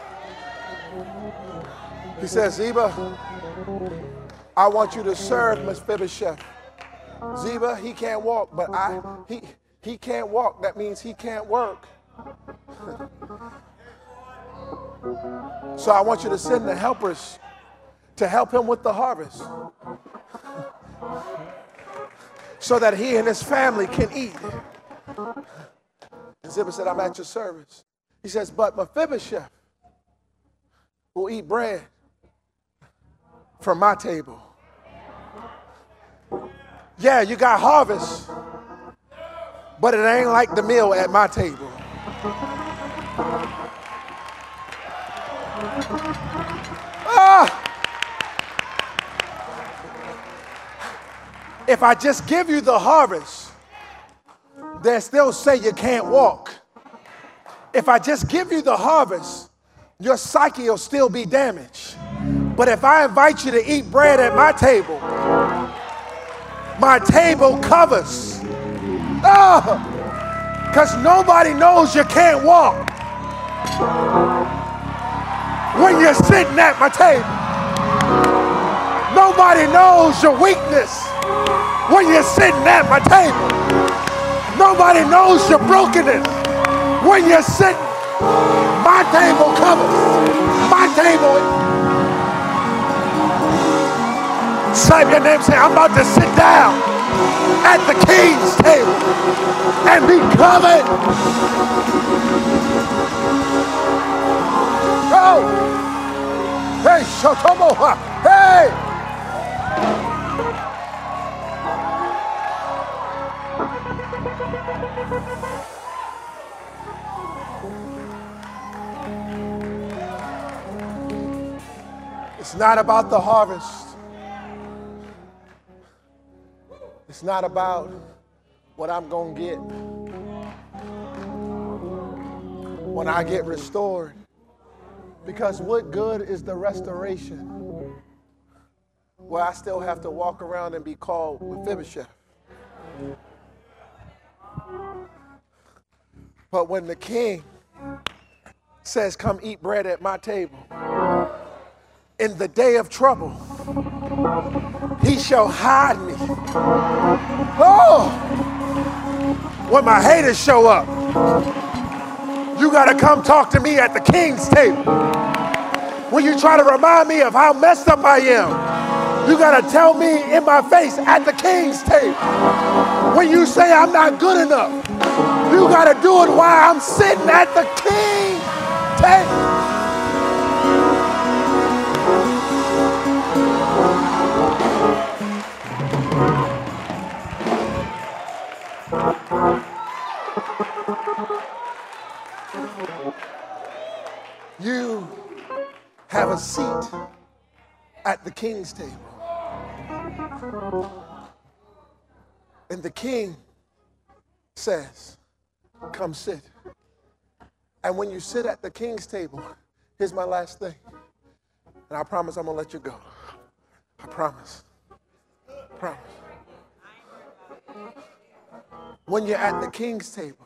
Speaker 1: He says, Ziba, I want you to serve Mephibosheth. Ziba, he can't walk, but I, he, he can't walk. That means he can't work. So I want you to send the helpers to help him with the harvest so that he and his family can eat. And Ziba said, I'm at your service. He says, but Mephibosheth will eat bread from my table. Yeah, you got harvest, but it ain't like the meal at my table. Ah! If I just give you the harvest, they still say you can't walk. If I just give you the harvest, your psyche will still be damaged. But if I invite you to eat bread at my table, my table covers. Oh, because nobody knows you can't walk when you're sitting at my table. Nobody knows your weakness when you're sitting at my table. Nobody knows your brokenness when you're sitting. My table covers. My table. Type your name, say, I'm about to sit down at the king's table and be covered. Go. Hey, Shotomo. Hey. It's not about the harvest. It's not about what I'm going to get when I get restored. Because what good is the restoration where I still have to walk around and be called Mephibosheth? But when the king says, come eat bread at my table, in the day of trouble, he shall hide me. Oh, when my haters show up, you got to come talk to me at the king's table. When you try to remind me of how messed up I am, you got to tell me in my face at the king's table. When you say I'm not good enough, you got to do it while I'm sitting at the king's table. You have a seat at the king's table. And the king says, come sit. And when you sit at the king's table, here's my last thing. And I promise I'm going to let you go. I promise. I promise. When you're at the king's table,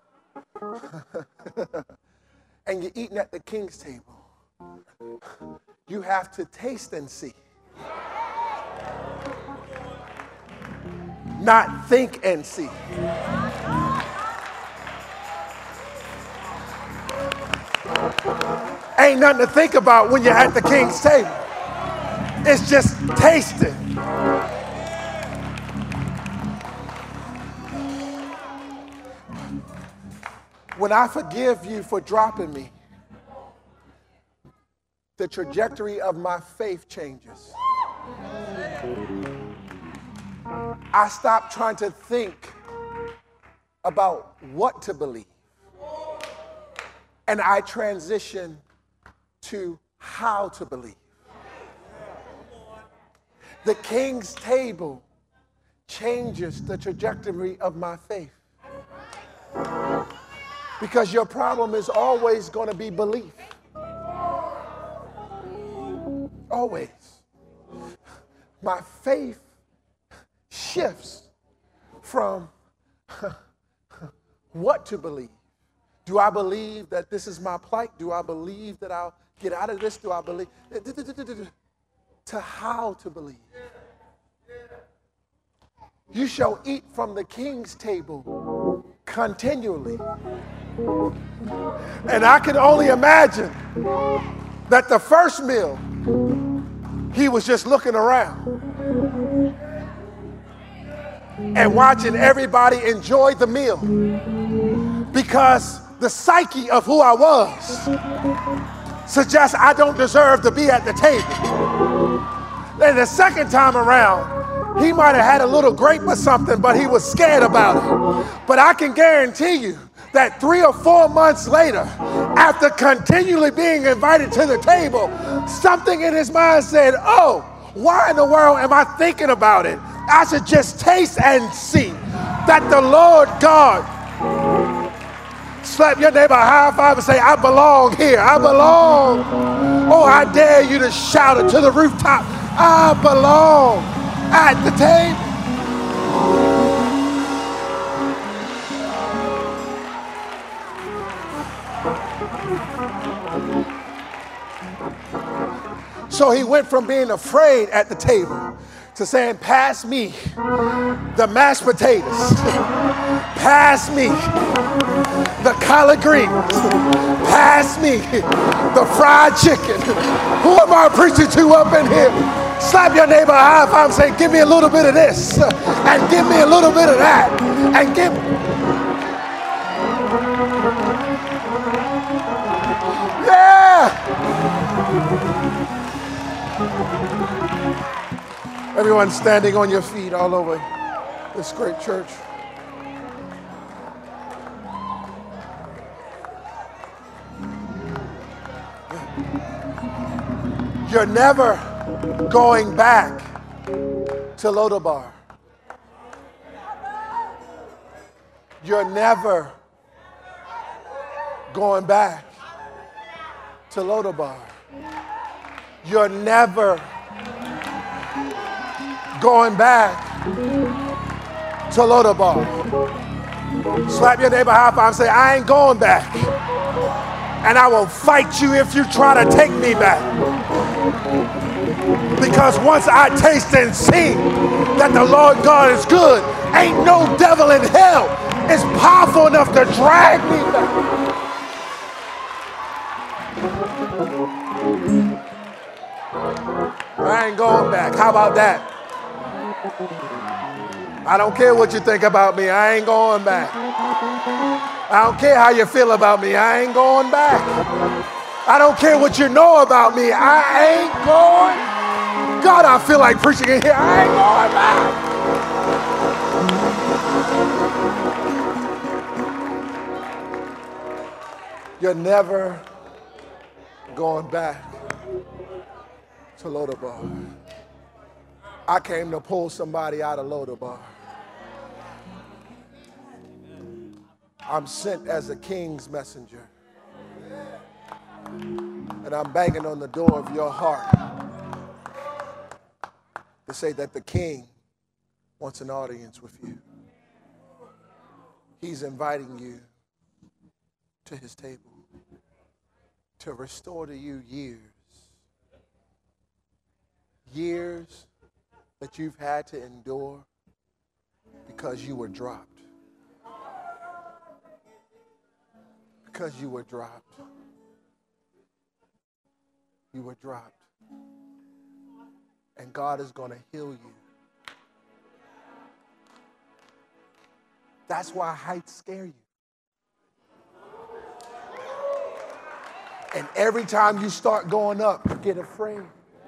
Speaker 1: and you're eating at the king's table, you have to taste and see. Not think and see. Ain't nothing to think about when you're at the king's table. It's just tasting. When I forgive you for dropping me, the trajectory of my faith changes. I stop trying to think about what to believe. And I transition to how to believe. The king's table changes the trajectory of my faith. Because your problem is always going to be belief. Always. My faith shifts from what to believe. Do I believe that this is my plight? Do I believe that I'll get out of this? Do I believe? To how to believe. You shall eat from the king's table continually. And I can only imagine that the first meal, he was just looking around and watching everybody enjoy the meal, because the psyche of who I was suggests I don't deserve to be at the table. Then the second time around, he might have had a little grape or something, but he was scared about it. But I can guarantee you that three or four months later, after continually being invited to the table, something in his mind said, oh, why in the world am I thinking about it? I should just taste and see that the Lord God. Slap your neighbor a high five and say, I belong here. I belong. Oh, I dare you to shout it to the rooftop. I belong at the table. So he went from being afraid at the table to saying, pass me the mashed potatoes. Pass me the collard greens. Pass me the fried chicken. Who am I preaching to up in here? Slap your neighbor a high five and say, give me a little bit of this and give me a little bit of that and give. Yeah. Everyone standing on your feet all over this great church. You're never going back to Lodabar. You're never going back to Lodabar. You're never going back to Lodabar. Slap your neighbor high five and say, I ain't going back. And I will fight you if you try to take me back. Because once I taste and see that the Lord God is good, ain't no devil in hell is powerful enough to drag me back. I ain't going back. How about that? I don't care what you think about me. I ain't going back. I don't care how you feel about me. I ain't going back. I don't care what you know about me. I ain't going. God, I feel like preaching in here. I ain't going back. You're never going back to Lodabar. I came to pull somebody out of Lodabar. I'm sent as a king's messenger. And I'm banging on the door of your heart to say that the king wants an audience with you. He's inviting you to his table to restore to you years. Years that you've had to endure because you were dropped. Because you were dropped. You were dropped. And God is going to heal you. That's why heights scare you. And every time you start going up, you get afraid.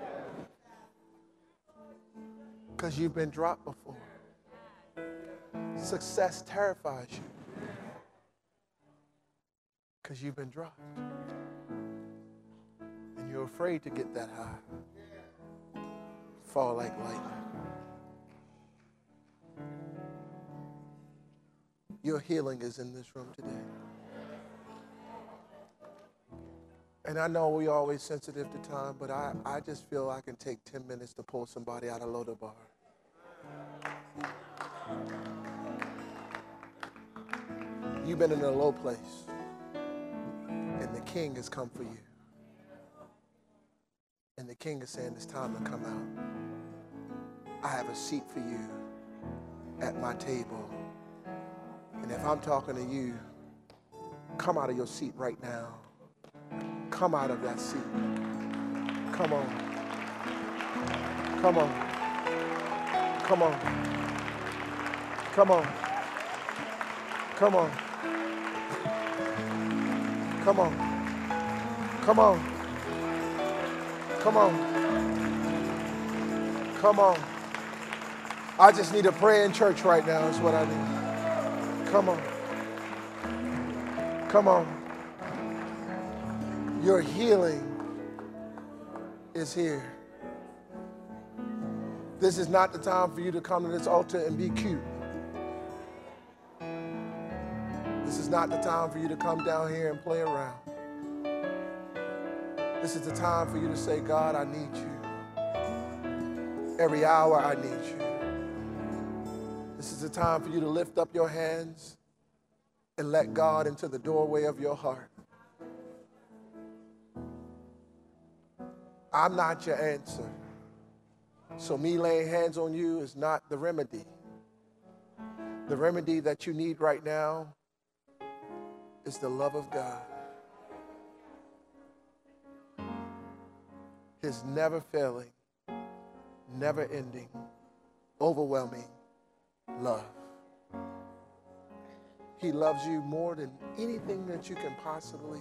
Speaker 1: Because you've been dropped before. Success terrifies you. Because you've been dropped. And you're afraid to get that high. Fall like lightning. Your healing is in this room today. And I know we're always sensitive to time, but I, I just feel I can take ten minutes to pull somebody out of Lodabar. You've been in a low place, and the King has come for you. And the King is saying it's time to come out. I have a seat for you at my table. And if I'm talking to you, come out of your seat right now. Come out of that seat. Come on. Come on. Come on. Come on. Come on. Come on. Come on. Come on. Come on. I just need to pray in church right now is what I need. Come on. Come on. Your healing is here. This is not the time for you to come to this altar and be cute. This is not the time for you to come down here and play around. This is the time for you to say, God, I need you. Every hour I need you. This is the time for you to lift up your hands and let God into the doorway of your heart. I'm not your answer. So me laying hands on you is not the remedy. The remedy that you need right now is the love of God. His never failing, never ending, overwhelming love. He loves you more than anything that you can possibly,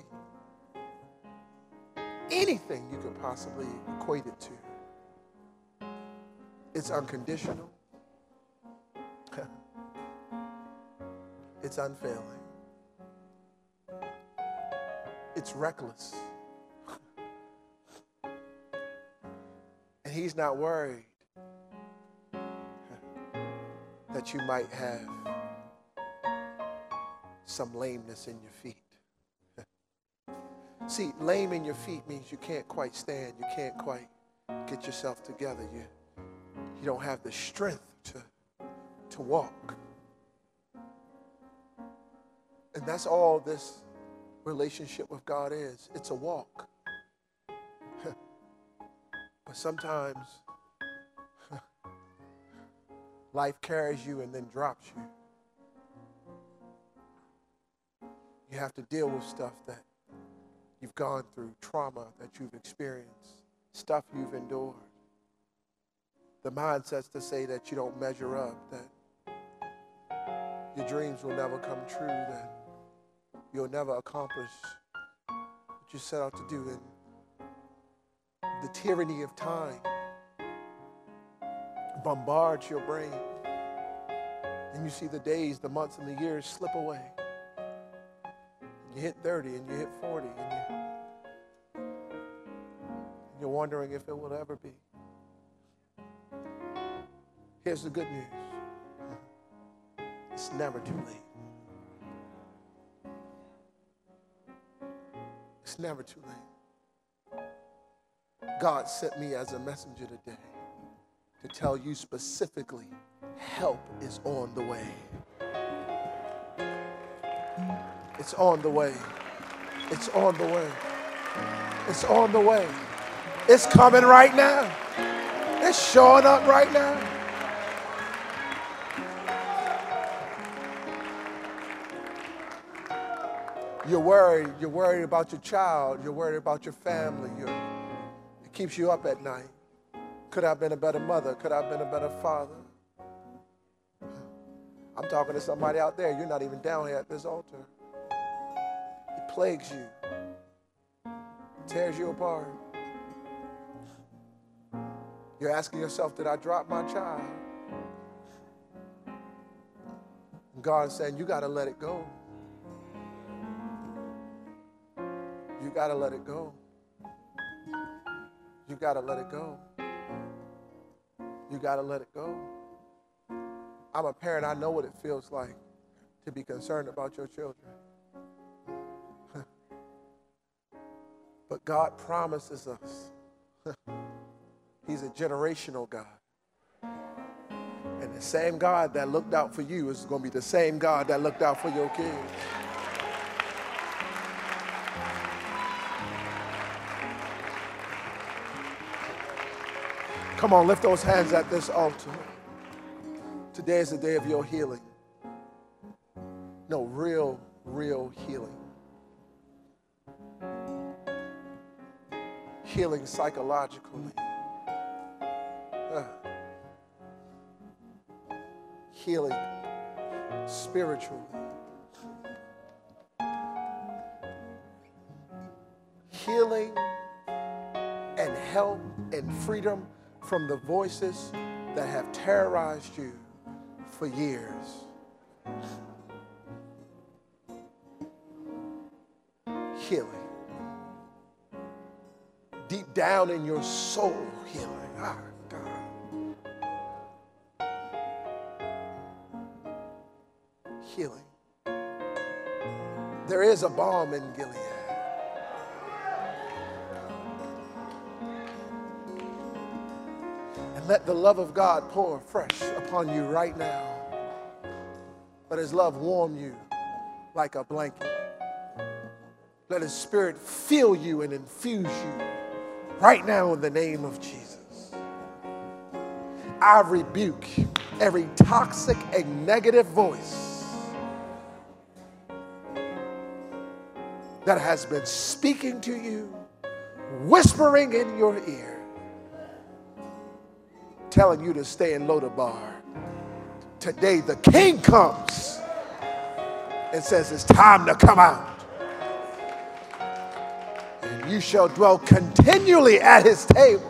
Speaker 1: anything you could possibly equate it to. It's unconditional. It's unfailing. It's reckless. And he's not worried that you might have some lameness in your feet. See, lame in your feet means you can't quite stand. You can't quite get yourself together. You, you don't have the strength to, to walk. And that's all this relationship with God is. It's a walk. But sometimes life carries you and then drops you. You have to deal with stuff that you've gone through, trauma that you've experienced, stuff you've endured. The mindset's to say that you don't measure up, that your dreams will never come true, that you'll never accomplish what you set out to do. And the tyranny of time bombards your brain. And you see the days, the months, and the years slip away. You hit thirty and you hit forty and you, you're wondering if it will ever be. Here's the good news. It's never too late. It's never too late. God sent me as a messenger today to tell you specifically, help is on the way. It's on the way. It's on the way. It's on the way. It's coming right now. It's showing up right now. You're worried. You're worried about your child. You're worried about your family. You're, it keeps you up at night. Could I have been a better mother? Could I have been a better father? I'm talking to somebody out there. You're not even down here at this altar. It plagues you. It tears you apart. You're asking yourself, did I drop my child? And God is saying, you got to let it go. You got to let it go. You got to let it go. You got to let it go. I'm a parent. I know what it feels like to be concerned about your children. But God promises us He's a generational God. And the same God that looked out for you is going to be the same God that looked out for your kids. Come on, lift those hands at this altar. Today is the day of your healing. No, real, real healing. Healing psychologically. Uh, healing spiritually. Healing and help and freedom from the voices that have terrorized you for years. Healing. Deep down in your soul, healing. Ah, God. Healing. There is a balm in Gilead. And let the love of God pour fresh upon you right now. Let His love warm you like a blanket. Let His Spirit fill you and infuse you right now in the name of Jesus. I rebuke every toxic and negative voice that has been speaking to you, whispering in your ear, telling you to stay in Lodabar. Today the King comes and says it's time to come out. You shall dwell continually at His table.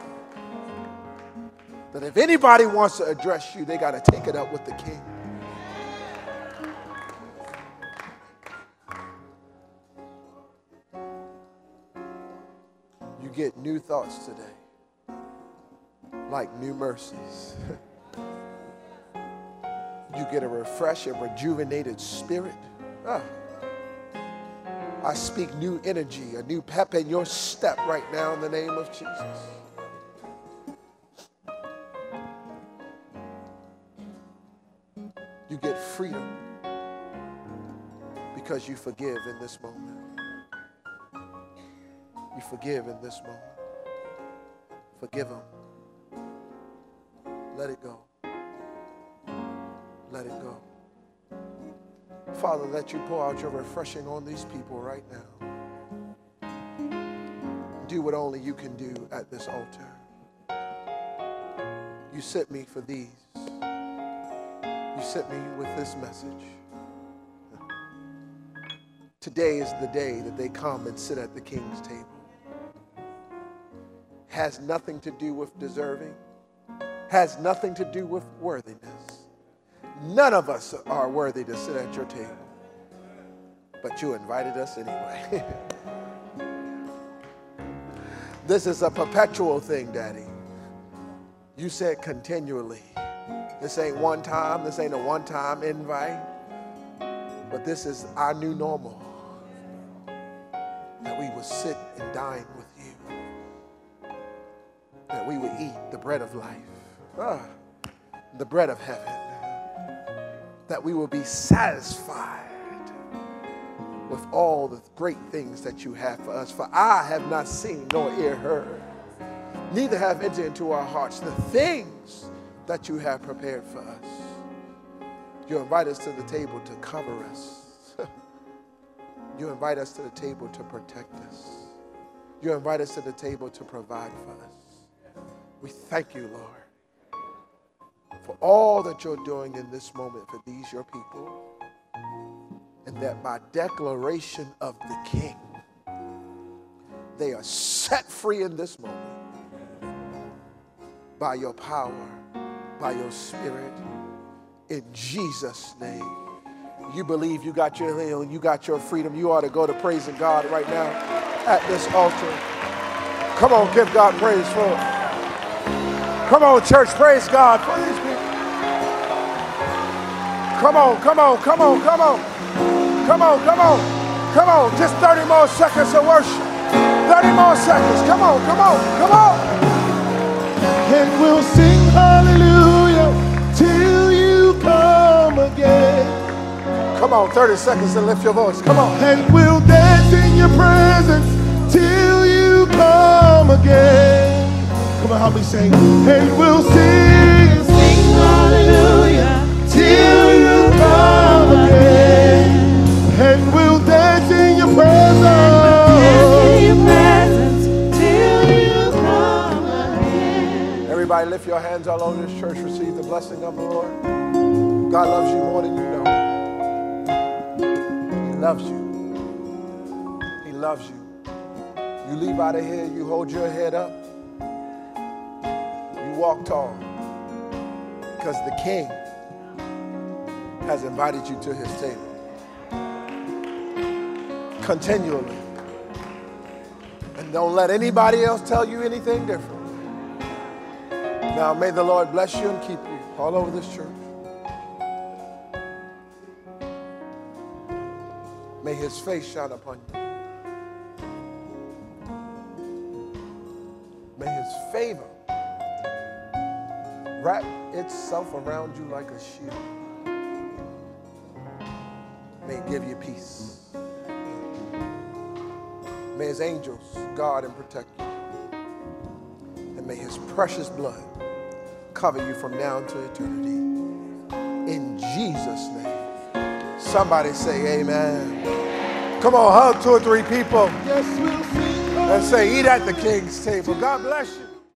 Speaker 1: That if anybody wants to address you, they got to take it up with the King. You get new thoughts today, like new mercies. You get a refreshed and rejuvenated spirit. Ah. I speak new energy, a new pep in your step right now in the name of Jesus. You get freedom because you forgive in this moment. You forgive in this moment. Forgive them. Let it go. Let it go. Father, let you pour out your refreshing on these people right now. Do what only you can do at this altar. You sent me for these. You sent me with this message. Today is the day that they come and sit at the King's table. Has nothing to do with deserving. Has nothing to do with worthiness. None of us are worthy to sit at your table. But you invited us anyway. This is a perpetual thing, Daddy. You said continually. This ain't one time. This ain't a one-time invite. But this is our new normal. That we would sit and dine with you. That we would eat the bread of life. Ah, the bread of heaven. That we will be satisfied with all the great things that you have for us. For I have not seen nor ear heard, neither have entered into our hearts the things that you have prepared for us. You invite us to the table to cover us. You invite us to the table to protect us. You invite us to the table to provide for us. We thank you, Lord, for all that you're doing in this moment for these, your people. And that by declaration of the King, they are set free in this moment by your power, by your Spirit, in Jesus' name. You believe you got your healing, you got your freedom. You ought to go to praising God right now at this altar. Come on, give God praise for it. Come on, church, praise God for these people. Come on, come on, come on, come on. Come on, come on, come on. Just thirty more seconds of worship. thirty more seconds. Come on, come on, come on.
Speaker 2: And we'll sing hallelujah till you come again.
Speaker 1: Come on, thirty seconds to lift your voice. Come on.
Speaker 2: And we'll dance in your presence till you come again. Come on, help me sing. And we'll sing,
Speaker 3: Sing hallelujah
Speaker 2: till you come again. And we'll dance in your presence.
Speaker 3: Dance in your presence till you come again.
Speaker 1: Everybody lift your hands all over this church. Receive the blessing of the Lord. God loves you more than you know. He loves you. He loves you. You leave out of here, you hold your head up. You walk tall. Because the King has invited you to his table. Continually. And don't let anybody else tell you anything different. Now may the Lord bless you and keep you all over this church. May his face shine upon you. May his favor wrap itself around you like a shield. May he give you peace. May his angels guard and protect you. And may his precious blood cover you from now to eternity. In Jesus' name. Somebody say amen. Come on, hug two or three people
Speaker 2: Yes, we'll sing
Speaker 1: and say, eat at the King's table. God bless you.